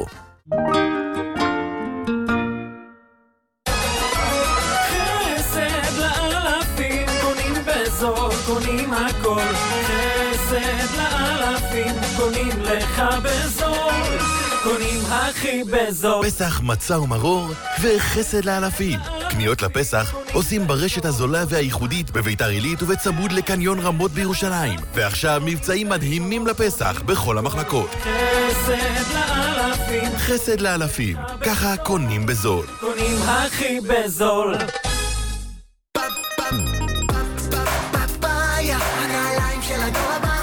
חסד לאלפים, קונים בזול, קונים הכל. חסד לאלפים, קונים לך בזול, קונים הכי בזול. פסח מצה ומרור וחסד לאלפים. קניות לפסח עושים ברשת הזולה והייחודית בביתר עילית ובצמוד לקניון רמות בירושלים. ועכשיו מבצעים מדהימים לפסח בכל המחלקות. חסד לאלפים. חסד לאלפים. ככה קונים בזול. קונים הכי בזול. פאפאיה, הנעליים של הדור הבא.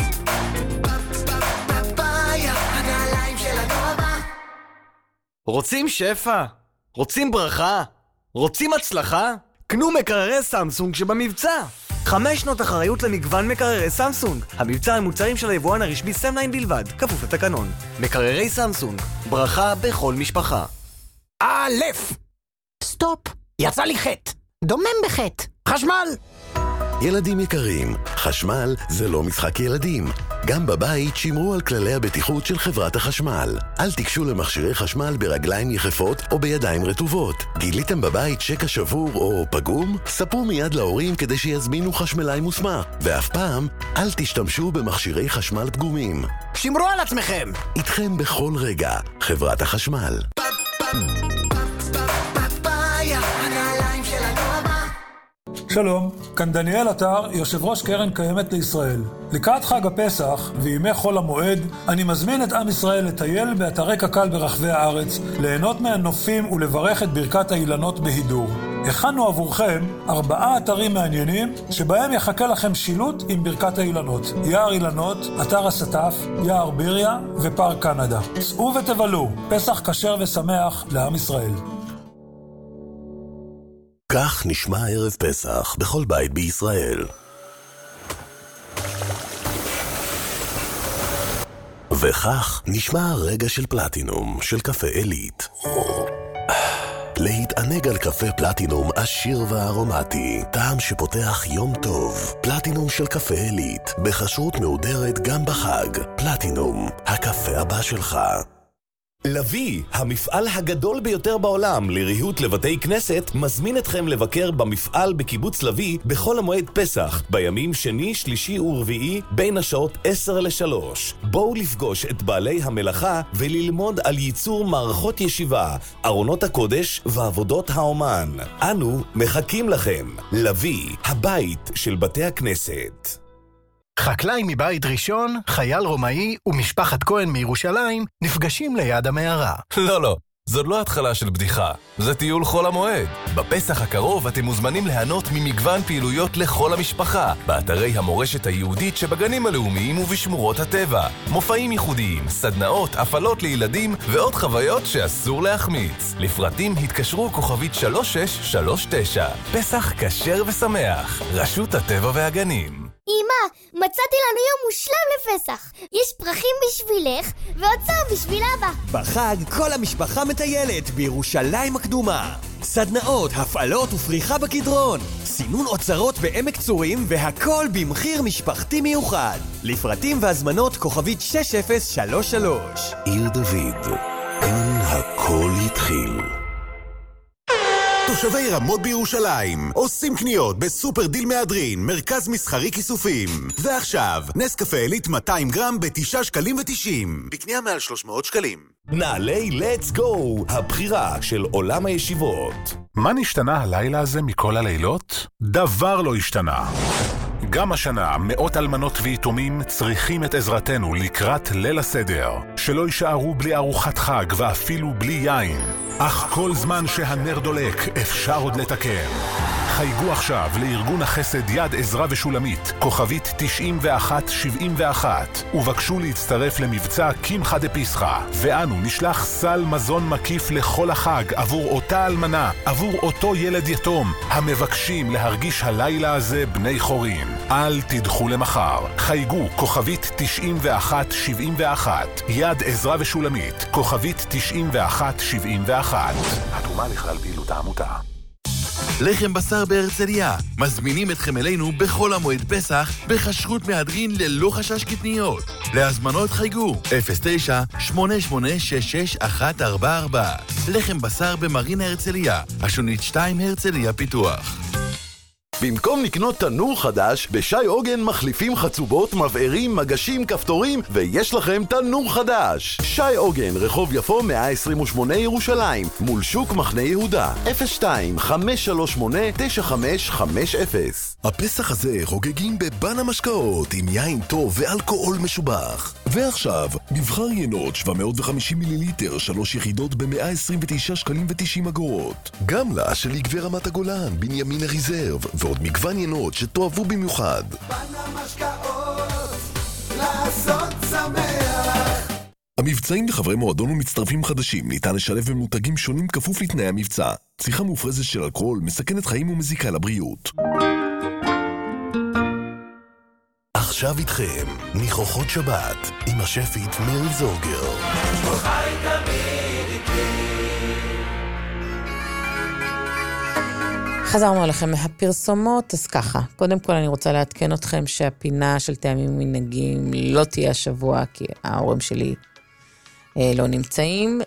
פאפאיה, הנעליים של הדור הבא. רוצים שפע? רוצים ברכה? רוצים הצלחה? קנו מקררי סמסונג שבמבצע. 5 שנות אחריות למגוון מקררי סמסונג. המבצע על מוצרים של היבואן הרשמי סמליין בלבד, כפוף לתקנון. מקררי סמסונג, ברכה בכל משפחה. א', סטופ, יצא לי חטא. דומם בחטא. חשמל. ילדים יקרים, חשמל זה לא משחק ילדים. גם בבית שמרו על כללי הבטיחות של חברת החשמל. אל תיגשו למכשירי חשמל ברגליים יחפות או בידיים רטובות. גיליתם בבית שקע שבור או פגום? ספרו מיד להורים כדי שיזמינו חשמלאי מוסמך. ואף פעם, אל תשתמשו במכשירי חשמל פגומים. שמרו על עצמכם. איתכם בכל רגע, חברת החשמל. פאפאיה, הנעליים של הדור הבא. שלום, כאן דניאל עטר, יושב ראש קרן קיימת לישראל. לקראת חג הפסח וימי חול המועד, אני מזמין את עם ישראל לטייל באתרי קק"ל ברחבי הארץ, ליהנות מהנופים ולברך את ברכת האילנות בהידור. הכנו עבורכם 4 אתרים מעניינים, שבהם יחכה לכם שילוט עם ברכת האילנות. יער אילנות, אתר הסטף, יער ביריה ופארק קנדה. סעו ותבלו, פסח כשר ושמח לעם ישראל. כך נשמע ערב פסח בכל בית בישראל. וכך נשמע הרגע של פלטינום של קפה אלית. להתענג על קפה פלטינום עשיר וארומטי, טעם שפותח יום טוב. פלטינום של קפה אלית, בכשרות מהודרת גם בחג. פלטינום, הקפה הבא שלך. לוי, המפעל הגדול ביותר בעולם לריהוט לבתי כנסת, מזמין אתכם לבקר במפעל בקיבוץ לוי בכל המועד פסח, בימים שני, שלישי ורביעי, בין השעות 10 ל-3. בואו לפגוש את בעלי המלאכה וללמוד על ייצור מערכות ישיבה, ארונות הקודש ועבודות האומן. אנו מחכים לכם. לוי, הבית של בתי הכנסת. חקלאי מבית ראשון, חייל רומאי ומשפחת כהן מירושלים נפגשים ליד המערה. לא, זאת לא התחלה של בדיחה, זה טיול חול המועד. בפסח הקרוב אתם מוזמנים ליהנות ממגוון פעילויות לכל המשפחה, באתרי המורשת היהודית שבגנים הלאומיים ובשמורות הטבע. מופעים ייחודיים, סדנאות, הפעלות לילדים ועוד חוויות שאסור להחמיץ. לפרטים התקשרו כוכבית 3639. פסח כשר ושמח, רשות הטבע והגנים. אמא, מצאתי לנו יום מושלם לפסח. יש פרחים בשבילך והוצאה בשביל אבא. בחג כל המשפחה מטיילת בירושלים הקדומה. סדנאות, הפעלות ופריחה בקדרון. סינון אוצרות בעמק צורים והכל במחיר משפחתי מיוחד. לפרטים והזמנות כוכבית 6033. עיר דוד, כאן הכל התחיל. תושבי רמות בירושלים עושים קניות בסופר דיל מהדרין, מרכז מסחרי כיסופים. ועכשיו, נס קפה אלית 200 גרם ב9.90 שקלים. בקנייה מעל 300 שקלים. נעלי Let's Go, הבחירה של עולם הישיבות. מה נשתנה הלילה הזה מכל הלילות? דבר לא השתנה. גם השנה מאות אלמנות ויתומים צריכים את עזרתנו לקראת ליל הסדר, שלא יישארו בלי ארוחת חג ואפילו בלי יין. אך כל זמן שהנר דולק אפשר עוד לתקן. חייגו עכשיו לארגון החסד יד עזרא ושולמית, כוכבית 9171, ובקשו להצטרף למבצע קמחא דפסחא, ואנו נשלח סל מזון מקיף לכל החג עבור אותה אלמנה, עבור אותו ילד יתום, המבקשים להרגיש הלילה הזה בני חורין. אל תדחו למחר. חייגו כוכבית 9171, יד עזרא ושולמית, כוכבית 9171. התרומה לכלל פעילות העמותה. לחם בשר בהרצליה, מזמינים אתכם אלינו בכל המועד פסח בכשרות מהדרין ללא חשש קטניות. להזמנות חייגו 09-8866-144. לחם בשר במרינה הרצליה, השונית 2 הרצליה פיתוח. במקום לקנות תנור חדש, בשי עוגן מחליפים חצובות, מבערים, מגשים, כפתורים, ויש לכם תנור חדש. שי עוגן, רחוב יפו 128 ירושלים, מול שוק מחנה יהודה. 02-538-9550. הפסח הזה חוגגים בבן המשקאות עם יין טוב ואלכוהול משובח. ועכשיו, מבחר ינות 750 מיליליטר, 3 יחידות ב-129 שקלים ו90 אגורות. גם לה של גבי רמת הגולן, בנימין הריזרב, ועוד מגוון ינות שתאהבו במיוחד. בן המשקאות, לעשות שמח. המבצעים לחברי מועדון ומצטרפים חדשים ניתן לשלב במותגים שונים כפוף לתנאי המבצע. צריכה מופרזת של אלכוהול מסכנת חיים ומזיקה לבריאות. עכשיו איתכם, ניחוחות שבת, עם השפית מירי זורגר. חי תמיד איתי. חזרנו עליכם מהפרסומות, אז ככה, קודם כל אני רוצה לעדכן אתכם שהפינה של טעמים ומנהגים לא תהיה השבוע, כי ההורים שלי לא נמצאים,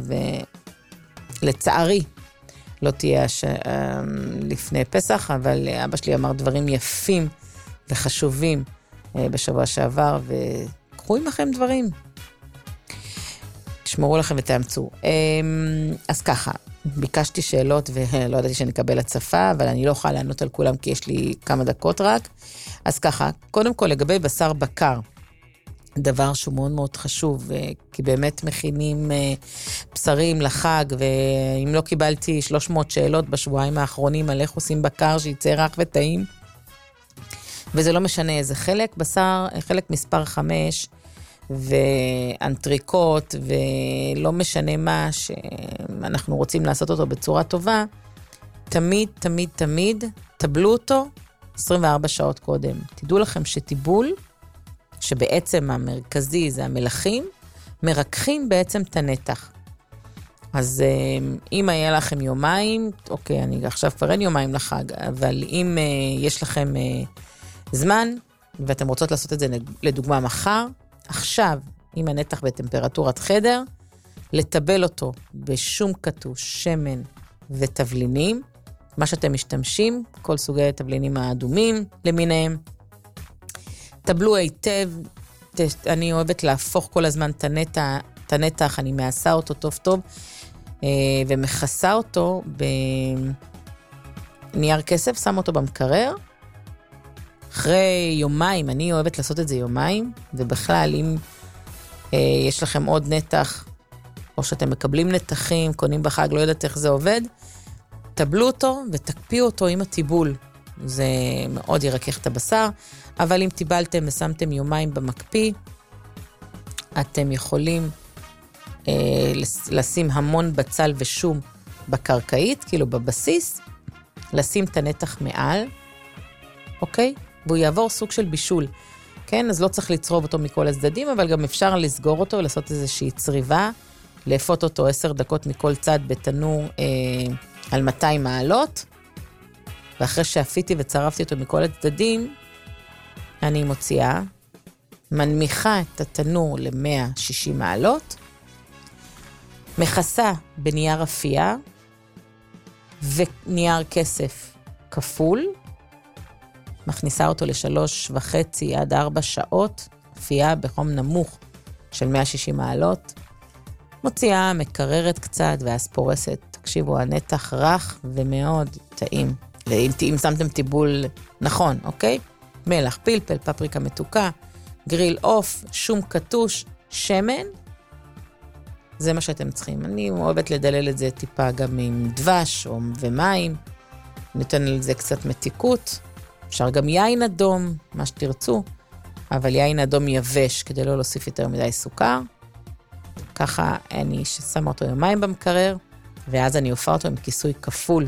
ולצערי לא תהיה לפני פסח, אבל אבא שלי אמר דברים יפים וחשובים בשבוע שעבר, וקחו עמכם דברים. תשמרו לכם ותאמצו. אז ככה, ביקשתי שאלות ולא ידעתי שאני אקבל הצפה, אבל אני לא יכולה לענות על כולם כי יש לי כמה דקות רק. אז ככה, קודם כל לגבי בשר בקר, דבר שהוא מאוד מאוד חשוב, כי באמת מכינים בשרים לחג, ואם לא קיבלתי 300 שאלות בשבועיים האחרונים על איך עושים בקר שיצא רך וטעים, וזה לא משנה איזה חלק, בשר, חלק מספר 5, ואנטריקוט, ולא משנה מה שאנחנו רוצים לעשות אותו בצורה טובה, תמיד, תמיד, תמיד, תבלו אותו 24 שעות קודם. תדעו לכם שטיבול, שבעצם המרכזי זה המלחים, מרככים בעצם את הנתח. אז אם היה לכם יומיים, אוקיי, אני עכשיו כבר אין יומיים לחג, אבל אם יש לכם זמן, ואתם רוצות לעשות את זה לדוגמה מחר, עכשיו, עם הנתח בטמפרטורת חדר, לטבל אותו בשום קטוש, שמן ותבלינים, מה שאתם משתמשים, כל סוגי התבלינים האדומים למיניהם. טבלו היטב, אני אוהבת להפוך כל הזמן את הנתח, אני מעשה אותו טוב טוב, ומכסה אותו בנייר כסף, שם אותו במקרר, אחרי יומיים, אני אוהבת לעשות את זה יומיים, ובכלל, אם יש לכם עוד נתח, או שאתם מקבלים נתחים, קונים בחג, לא יודעת איך זה עובד, טבלו אותו ותקפיאו אותו עם הטיבול. זה מאוד ירקח את הבשר, אבל אם טיבלתם ושמתם יומיים במקפיא, אתם יכולים לשים המון בצל ושום בקרקעית, כאילו בבסיס, לשים את הנתח מעל, אוקיי? והוא יעבור סוג של בישול. כן, אז לא צריך לצרוב אותו מכל הצדדים, אבל גם אפשר לסגור אותו ולעשות איזושהי צריבה, לאפות אותו 10 דקות מכל צד בתנור על 200 מעלות, ואחרי שאפיתי וצרפתי אותו מכל הצדדים, אני מוציאה, מנמיכה את התנור ל-160 מעלות, מכסה בנייר אפייה, ונייר כסף כפול, מכניסה אותו ל3.5 עד 4 שעות, אפייה בחום נמוך של 160 מעלות, מוציאה, מקררת קצת, ואז פורסת. תקשיבו, הנתח רך ומאוד טעים. אם שמתם טיבול נכון, אוקיי? מלח, פלפל, פפריקה מתוקה, גריל עוף, שום קטוש, שמן, זה מה שאתם צריכים. אני אוהבת לדלל את זה טיפה גם עם דבש ומים, ניתן לזה קצת מתיקות, אפשר גם יין אדום, מה שתרצו, אבל יין אדום יבש כדי לא להוסיף יותר מדי סוכר. ככה אני שמה אותו יומיים במקרר, ואז אני אופה אותו עם כיסוי כפול.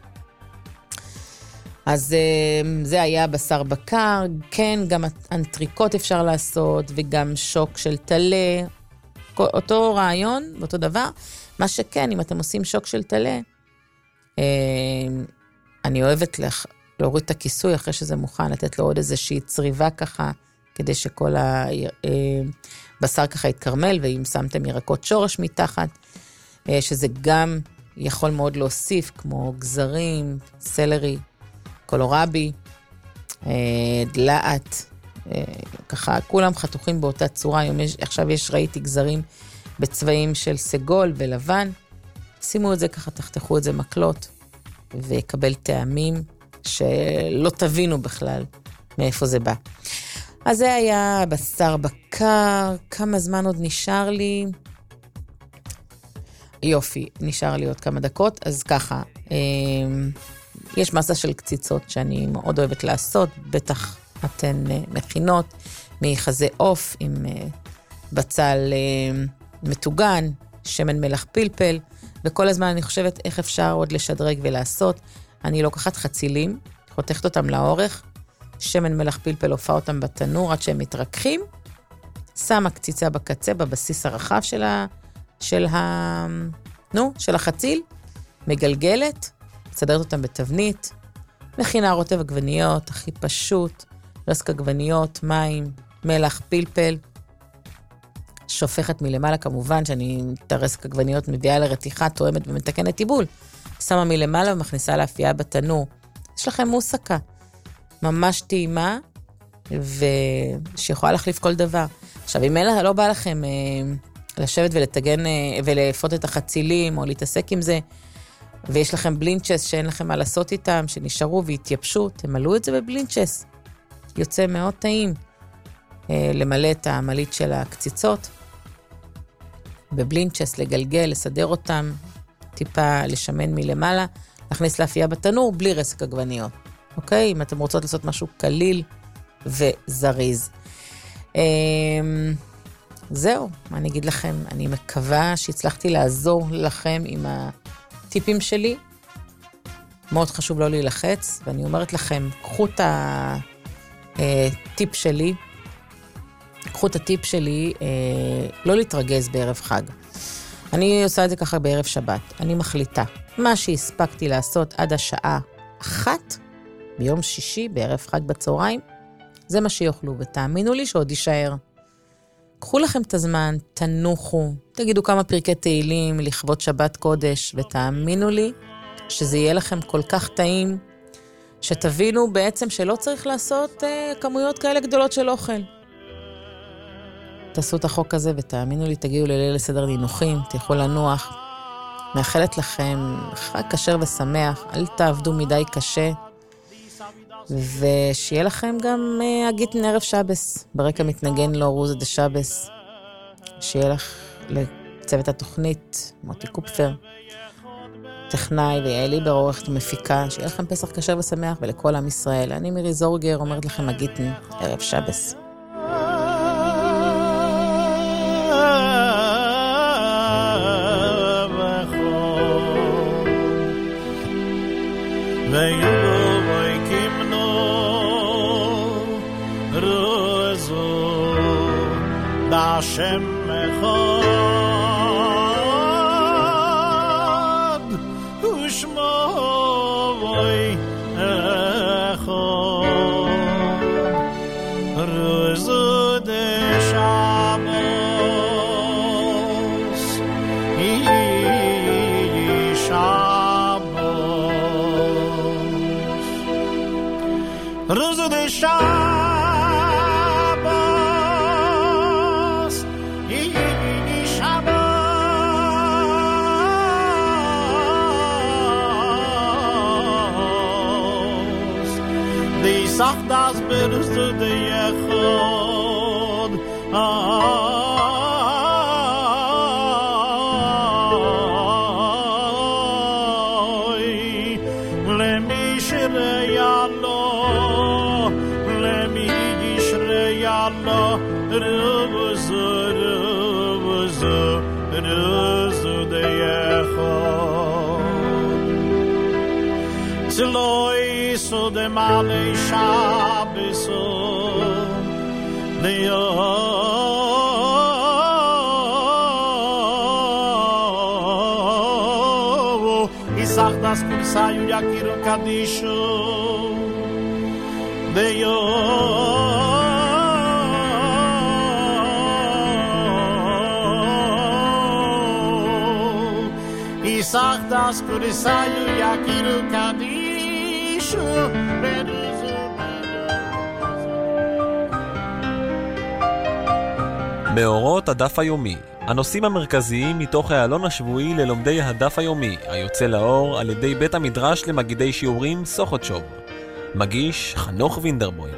אז זה היה בשר בקר, כן, גם אנטריקוט אפשר לעשות, וגם שוק של תלה, אותו רעיון, אותו דבר. מה שכן, אם אתם עושים שוק של תלה, אני אוהבת להוריד את הכיסוי אחרי שזה מוכן, לתת לו עוד איזושהי צריבה ככה, כדי שכל הבשר ככה יתקרמל, ואם שמתם ירקות שורש מתחת, שזה גם יכול מאוד להוסיף, כמו גזרים, סלרי, קולורבי, דלעת, ככה כולם חתוכים באותה צורה, עכשיו ראיתי גזרים בצבעים של סגול ולבן, שימו את זה ככה, תחתכו את זה מקלות, ויקבל טעמים שלא תבינו בכלל מאיפה זה בא. אז זה היה בשר בקר, כמה זמן עוד נשאר לי? יופי, נשאר לי עוד כמה דקות, אז ככה, יש מסה של קציצות שאני מאוד אוהבת לעשות, בטח אתן מכינות, מחזה עוף עם בצל מטוגן, שמן מלח פלפל, וכל הזמן אני חושבת איך אפשר עוד לשדרג ולעשות. אני לוקחת חצילים, חותכת אותם לאורך, שמן מלח פלפל הופע אותם בתנור עד שהם מתרככים, שמה קציצה בקצה, בבסיס הרחב של החציל, מגלגלת, מסדרת אותם בתבנית, מכינה רוטב עגבניות, הכי פשוט, רסק עגבניות, מים, מלח, פלפל, שופכת מלמעלה כמובן, שאני את הרסק עגבניות מביאה לרתיחה, תואמת ומתקנת טיבול, שמה מלמעלה ומכניסה לאפייה בתנור. יש לכם מוסקה, ממש טעימה, ושיכולה להחליף כל דבר. עכשיו, אם לא בא לכם לשבת ולטגן ולפות את החצילים, או להתעסק עם זה, ויש לכם בלינצ'ס שאין לכם מה לעשות איתם, שנשארו והתייבשו, תמלאו את זה בבלינצ'ס. יוצא מאוד טעים. למלא את המלית של הקציצות, בבלינצ'ס, לגלגל, לסדר אותם, טיפה לשמן מלמעלה, להכניס לאפייה בתנור, בלי רסק עגבניות. אוקיי? אם אתם רוצות לעשות משהו קליל וזריז. זהו, מה אני אגיד לכם? אני מקווה שהצלחתי לעזור לכם עם הטיפים שלי. מאוד חשוב לא להילחץ, ואני אומרת לכם, קחו את הטיפ שלי, לא להתרגז בערב חג. אני עושה את זה ככה בערב שבת. אני מחליטה, מה שהספקתי לעשות עד השעה 1, ביום שישי, בערב חג בצהריים, זה מה שיוכלו, ותאמינו לי שעוד יישאר. קחו לכם את הזמן, תנוחו, תגידו כמה פרקי תהילים לכבוד שבת קודש, ותאמינו לי שזה יהיה לכם כל כך טעים, שתבינו בעצם שלא צריך לעשות כמויות כאלה גדולות של אוכל. תעשו את החוק הזה ותאמינו לי, תגיעו לליל לסדר נינוחים, תלכו לנוח. מאחלת לכם חג כשר ושמח, אל תעבדו מדי קשה, ושיהיה לכם גם הגיטן ערב שבס, ברקע מתנגן לו רוז דה שבס, שיהיה לך לצוות התוכנית, מוטי קופפר, טכנאי ויעל ליבר עורכת ומפיקה, שיהיה לכם פסח כשר ושמח ולכל עם ישראל. אני מירי זורגר אומרת לכם הגיטן ערב שבס. Hashem echad u'shmo echad ruzu de Shabbos Shabbos ruzu de Shabbos Sach das berust du de Echod Lemi shreyalo Lemi shreyalo Rubuzu de Echod Tzloi so de male shabeso de yo isach das kursayu yakiru kadisho de yo isach das kursayu yakiru kadisho sure that is a מאורות הדף היומי, הנושאים המרכזיים מתוך העלון השבועי ללומדי הדף היומי, היוצא לאור על ידי בית המדרש למגידי שיעורים סוכותשוב. מגיש חנוך וינדרבוים.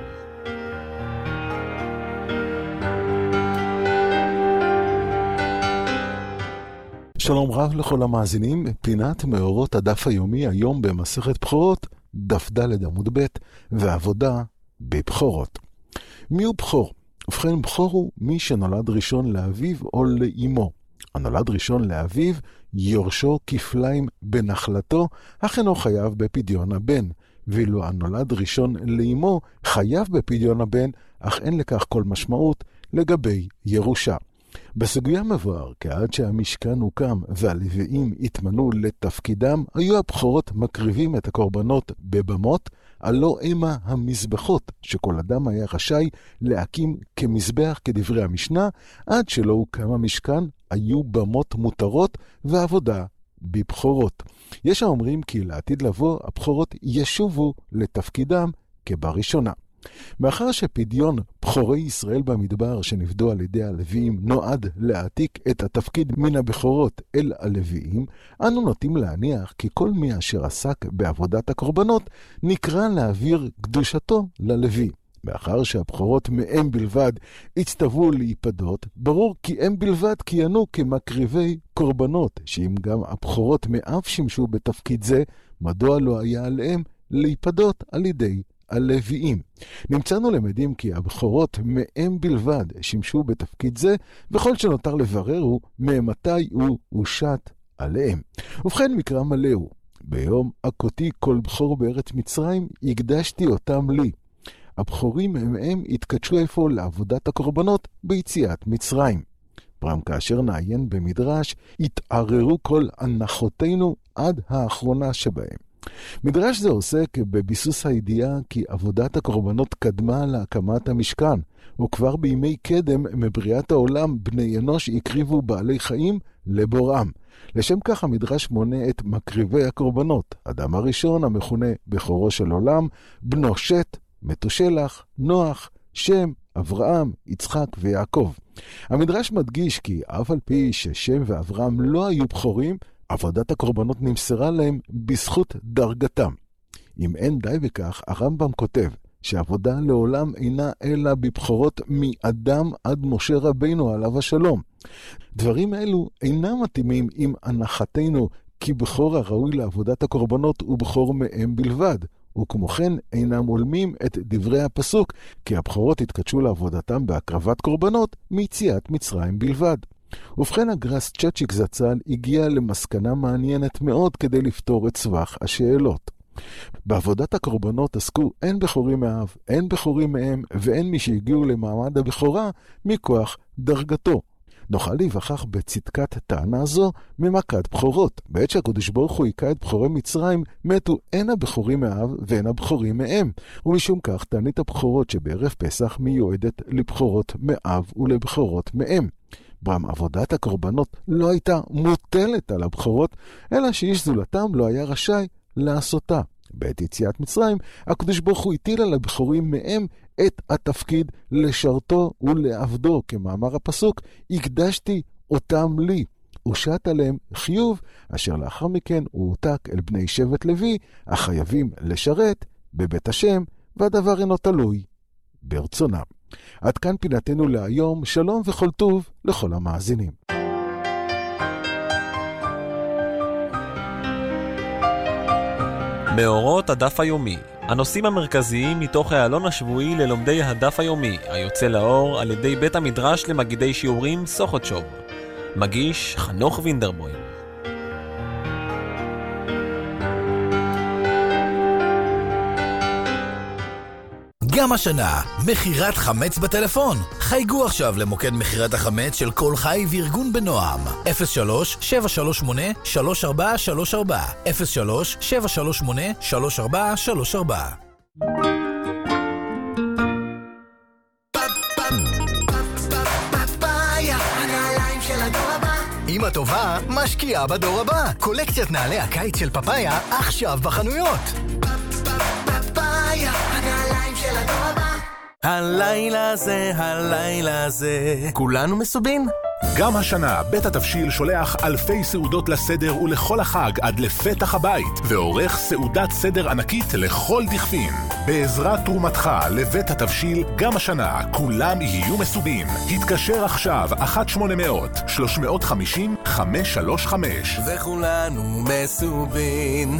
שלום רב לכל המאזינים, פינת מאורות הדף היומי היום במסכת בחורות, דף ד' עמוד ב' ועבודה בבחורות. מי הוא בחור? ובכן, בחור הוא מי שנולד ראשון לאביו או לאמו. הנולד ראשון לאביו, יורשו כפליים בנחלתו, אך אינו חייב בפדיון הבן. ואילו הנולד ראשון לאמו, חייב בפדיון הבן, אך אין לכך כל משמעות לגבי ירושה. בסוגיה מבואר, כי עד שהמשכן הוקם והלוויים התמנו לתפקידם, היו הבחורות מקריבים את הקורבנות בבמות, הלא המה המזבחות שכל אדם היה רשאי להקים כמזבח כדברי המשנה, עד שלא הוקם המשכן היו במות מותרות ועבודה בבחורות. יש האומרים כי לעתיד לבוא הבחורות ישובו לתפקידם כבראשונה. מאחר שפדיון בחורי ישראל במדבר שנפדו על ידי הלוויים נועד להעתיק את התפקיד מן הבחורות אל הלוויים, אנו נוטים להניח כי כל מי אשר עסק בעבודת הקורבנות נקרא להעביר קדושתו ללוי. מאחר שהבחורות מהם בלבד הצטוו להיפדות, ברור כי הם בלבד כיהנו כמקריבי קורבנות, שאם גם הבחורות מאב שימשו בתפקיד זה, מדוע לא היה עליהם להיפדות על ידי הלוויים. נמצאנו למדים כי הבחורות מהם בלבד שימשו בתפקיד זה, וכל שנותר לברר הוא ממתי הוא הושת עליהם. ובכן מקרא מלא הוא, ביום הכותי כל בחור בארץ מצרים, הקדשתי אותם לי. הבחורים מהם התקדשו איפה לעבודת הקורבנות ביציאת מצרים. ברם כאשר נעיין במדרש, התערערו כל הנחותינו עד האחרונה שבהם. מדרש זה עוסק בביסוס הידיעה כי עבודת הקורבנות קדמה להקמת המשכן, וכבר בימי קדם מבריאת העולם בני אנוש הקריבו בעלי חיים לבוראם. לשם כך המדרש מונה את מקריבי הקורבנות, אדם הראשון המכונה בכורו של עולם, בנו שת, מתושלח, נוח, שם, אברהם, יצחק ויעקב. המדרש מדגיש כי אף על פי ששם ואברהם לא היו בכורים, עבודת הקורבנות נמסרה להם בזכות דרגתם. אם אין די בכך, הרמב"ם כותב שעבודה לעולם אינה אלא בבחורות מאדם עד משה רבינו עליו השלום. דברים אלו אינם מתאימים עם הנחתנו כי בכור הראוי לעבודת הקורבנות הוא בכור מהם בלבד, וכמו כן אינם עולמים את דברי הפסוק כי הבכורות התקדשו לעבודתם בהקרבת קורבנות מיציאת מצרים בלבד. ובכן הגר"ס צ'צ'יק זצ"ל הגיע למסקנה מעניינת מאוד כדי לפתור את סבך השאלות. בעבודת הקורבנות עסקו אין בכורים מאב, אין בכורים מהם ואין מי שהגיעו למעמד הבכורה מכוח דרגתו. נוכל להיווכח בצדקת טענה זו ממכת בכורות. בעת שהקדוש ברוך הוא היכה את בכורי מצרים, מתו אין הבכורים מאב ואין הבכורים מהם. ומשום כך תענית הבכורות שבערב פסח מיועדת לבכורות מאב ולבכורות מהם. ברם עבודת הקורבנות לא הייתה מוטלת על הבכורות, אלא שאיש זולתם לא היה רשאי לעשותה. בעת יציאת מצרים, הקדוש ברוך הוא הטיל על הבכורים מהם את התפקיד לשרתו ולעבדו, כמאמר הפסוק, הקדשתי אותם לי. הושת עליהם חיוב, אשר לאחר מכן הוא הועתק אל בני שבט לוי, החייבים לשרת בבית השם, והדבר אינו תלוי ברצונם. עד כאן פינתנו להיום, שלום וכל טוב לכל המאזינים. מאורות הדף היומי, הנושאים המרכזיים מתוך העלון השבועי ללומדי הדף היומי, היוצא לאור על ידי בית המדרש למגידי שיעורים סוכותשוב. מגיש חנוך וינדרבוים. גם השנה, מחירת חמץ בטלפון. חייגו עכשיו למוקד מחירת החמץ של כל חי וארגון בנועם. 03-738-3434 03-738-3434 אמא טובה משקיעה בדור הבא. קולקציית נעלי הקיץ של פפאיה עכשיו בחנויות. של הדור הבא. הלילה זה, כולנו מסובין? גם השנה בית התבשיל שולח אלפי סעודות לסדר ולכל החג עד לפתח הבית, ועורך סעודת סדר ענקית לכל דכפין. בעזרת תרומתך לבית התבשיל, גם השנה כולם יהיו מסובים. התקשר עכשיו 1-800-350-535 וכולנו מסובין.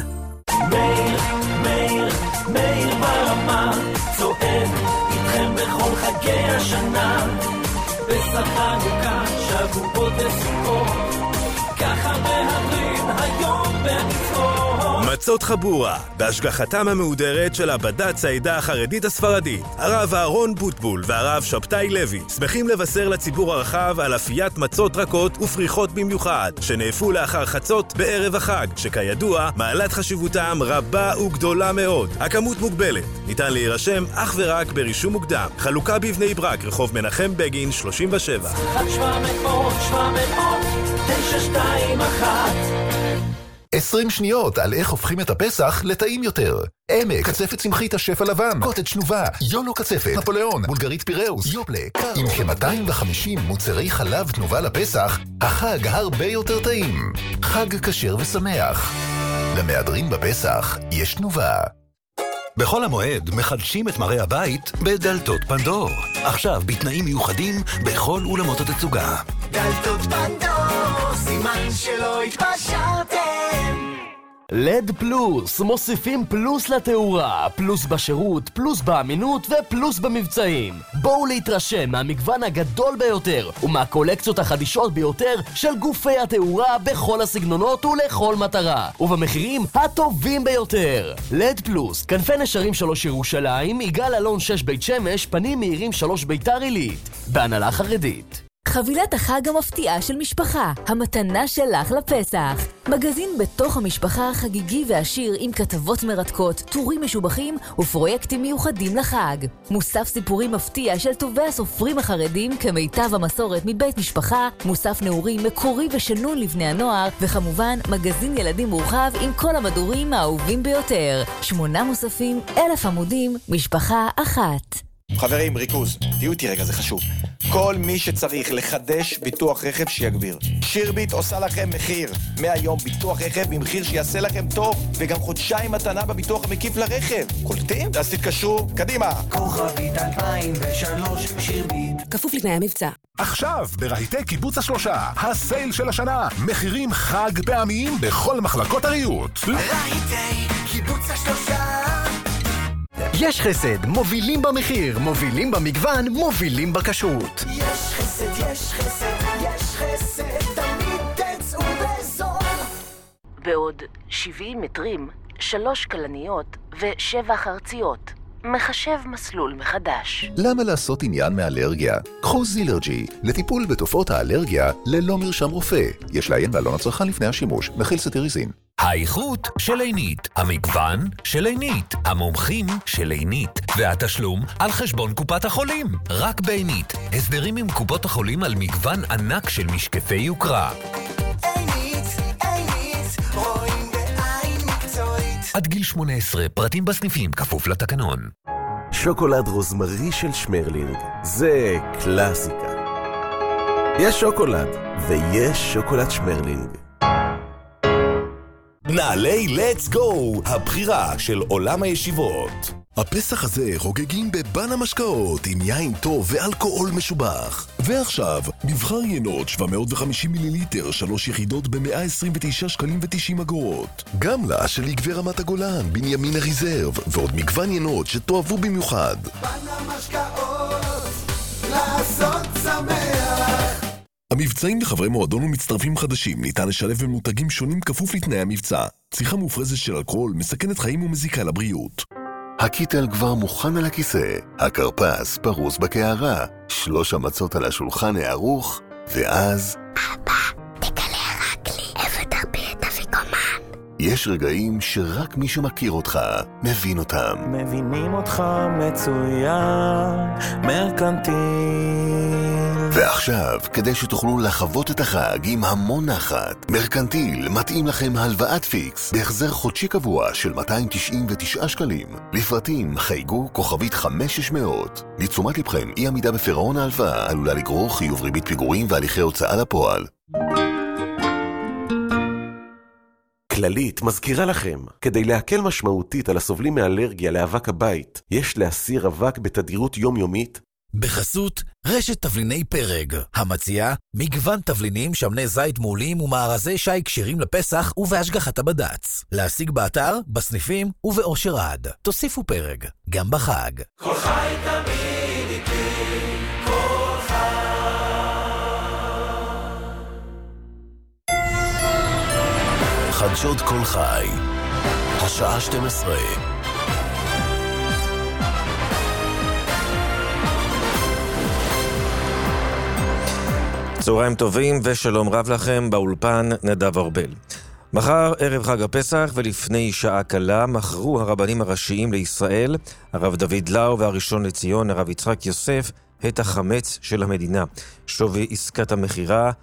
מאיר ברמה, צועד איתכם בכל חגי השנה. פסח, חנוכה, שבועות וסוכות, ככה מהדרין היום במצוות. מצות חבורה, בהשגחתם המהודרת של הבד"ץ העדה החרדית הספרדית, הרב אהרון בוטבול והרב שבתאי לוי, שמחים לבשר לציבור הרחב על אפיית מצות רכות ופריחות במיוחד, שנאפו לאחר חצות בערב החג, שכידוע מעלת חשיבותם רבה וגדולה מאוד. הכמות מוגבלת, ניתן להירשם אך ורק ברישום מוקדם. חלוקה בבני ברק, רחוב מנחם בגין 37. 1-700-921 20 שניות על איך הופכים את הפסח לטעים יותר. עמק, קצפת צמחית השף הלבן, קוטג' שלובה, יולו קצפת, נפוליאון, בולגרית פיראוס, יופלה, קר. עם כ-250 מוצרי חלב תנובה לפסח, החג הרבה יותר טעים. חג כשר ושמח. למהדרין בפסח יש תנובה. בכל המועד מחדשים את מראה הבית בדלתות פנדור. עכשיו בתנאים מיוחדים בכל אולמות התצוגה. דלתות פנדור, סימן שלא התפשרתם. לד פלוס, מוסיפים פלוס לתאורה, פלוס בשירות, פלוס באמינות ופלוס במבצעים. בואו להתרשם מהמגוון הגדול ביותר ומהקולקציות החדישות ביותר של גופי התאורה בכל הסגנונות ולכל מטרה, ובמחירים הטובים ביותר. לד פלוס, כנפי נשרים 3 ירושלים, יגאל אלון 6 בית שמש, פנים מהירים 3 ביתר עילית, בהנהלה חרדית. חבילת החג המפתיעה של משפחה, המתנה שלך לפסח. מגזין בתוך המשפחה החגיגי והשיר עם כתבות מרתקות, טורים משובחים ופרויקטים מיוחדים לחג. מוסף סיפורים מפתיע של טובי הסופרים החרדים כמיטב המסורת מבית משפחה, מוסף נעורים מקורי ושנון לבני הנוער, וכמובן מגזין ילדים מורחב עם כל המדורים האהובים ביותר. 8 מוספים, 1,000 עמודים, משפחה אחת. חברים, ריכוז, תהיו איתי רגע, זה חשוב. כל מי שצריך לחדש ביטוח רכב שיגביר. שירביט עושה לכם מחיר. מהיום ביטוח רכב במחיר שיעשה לכם טוב, וגם חודשיים מתנה בביטוח המקיף לרכב. קולטים? אז תתקשרו, קדימה. כוכבית 2003 שירביט. כפוף לתנאי המבצע. עכשיו ברהיטי קיבוץ השלושה, הסייל של השנה, מחירים חג פעמיים בכל מחלקות הריהוט. רהיטי קיבוץ השלושה. יש חסד, מובילים במחיר, מובילים במגוון, מובילים בכשרות. יש חסד, יש חסד, יש חסד, תמיד תצאו בזול. בעוד 70 מטרים, 3 כלניות ו7 חרציות. מחשב מסלול מחדש. למה לעשות עניין מאלרגיה? קחו זילרג'י, לטיפול בתופעות האלרגיה ללא מרשם רופא. יש לעיין בעלון הצרכן לפני השימוש, מכיל סטריזין. האיכות של עינית, המגוון של עינית, המומחים של עינית, והתשלום על חשבון קופת החולים. רק בעינית, הסדרים עם קופות החולים על מגוון ענק של משקפי יוקרה. עינית, רואים בעין מקצועית. עד גיל 18, פרטים בסניפים, כפוף לתקנון. שוקולד רוזמרי של שמרלינג, זה קלאסיקה. יש שוקולד, ויש שוקולד שמרלינג. נעלי Let's Go, הבחירה של עולם הישיבות. הפסח הזה חוגגים בבן המשקאות עם יין טוב ואלכוהול משובח. ועכשיו, מבחר ינות 750 מיליליטר, 3 יחידות ב-129 שקלים ו90 אגורות. גם לה של יגבי רמת הגולן, בנימין הריזרב, ועוד מגוון ינות שתאהבו במיוחד. בן המשקאות, לעשות שמח. המבצעים לחברי מועדון ומצטרפים חדשים ניתן לשלב במותגים שונים כפוף לתנאי המבצע. צריכה מופרזת של אלכוהול מסכנת חיים ומזיקה לבריאות. הקיטל כבר מוכן על הכיסא, הקרפס פרוס בקערה, 3 המצות על השולחן הערוך, ואז... אבא, תגלה רק לי איפה תרביא את אפיקומן. יש רגעים שרק מי שמכיר אותך מבין אותם. מבינים אותך מצוין, מרקנטיל. ועכשיו, כדי שתוכלו לחוות את החג עם המון נחת, מרקנטיל מתאים לכם הלוואת פיקס בהחזר חודשי קבוע של 299 שקלים. לפרטים חייגו כוכבית 5600. לתשומת לבכם, אי עמידה בפירעון ההלוואה עלולה לגרור חיוב ריבית פיגורים והליכי הוצאה לפועל. כללית מזכירה לכם, כדי להקל משמעותית על הסובלים מאלרגיה לאבק הבית, יש להסיר אבק בתדירות יומיומית. בחסות רשת תבליני פרג, המציעה מגוון תבלינים שמני זית מעולים ומארזי שי כשירים לפסח ובהשגחת הבד"ץ. להשיג באתר, בסניפים ובאושר עד. תוסיפו פרג, גם בחג. כל חי תמיד איתי, כל חדשות כל חי, השעה 12. צהריים טובים ושלום רב לכם, באולפן נדב ארבל. מחר ערב חג הפסח ולפני שעה קלה מכרו הרבנים הראשיים לישראל, הרב דוד לאו והראשון לציון הרב יצחק יוסף, את החמץ של המדינה. שווי עסקת המחירה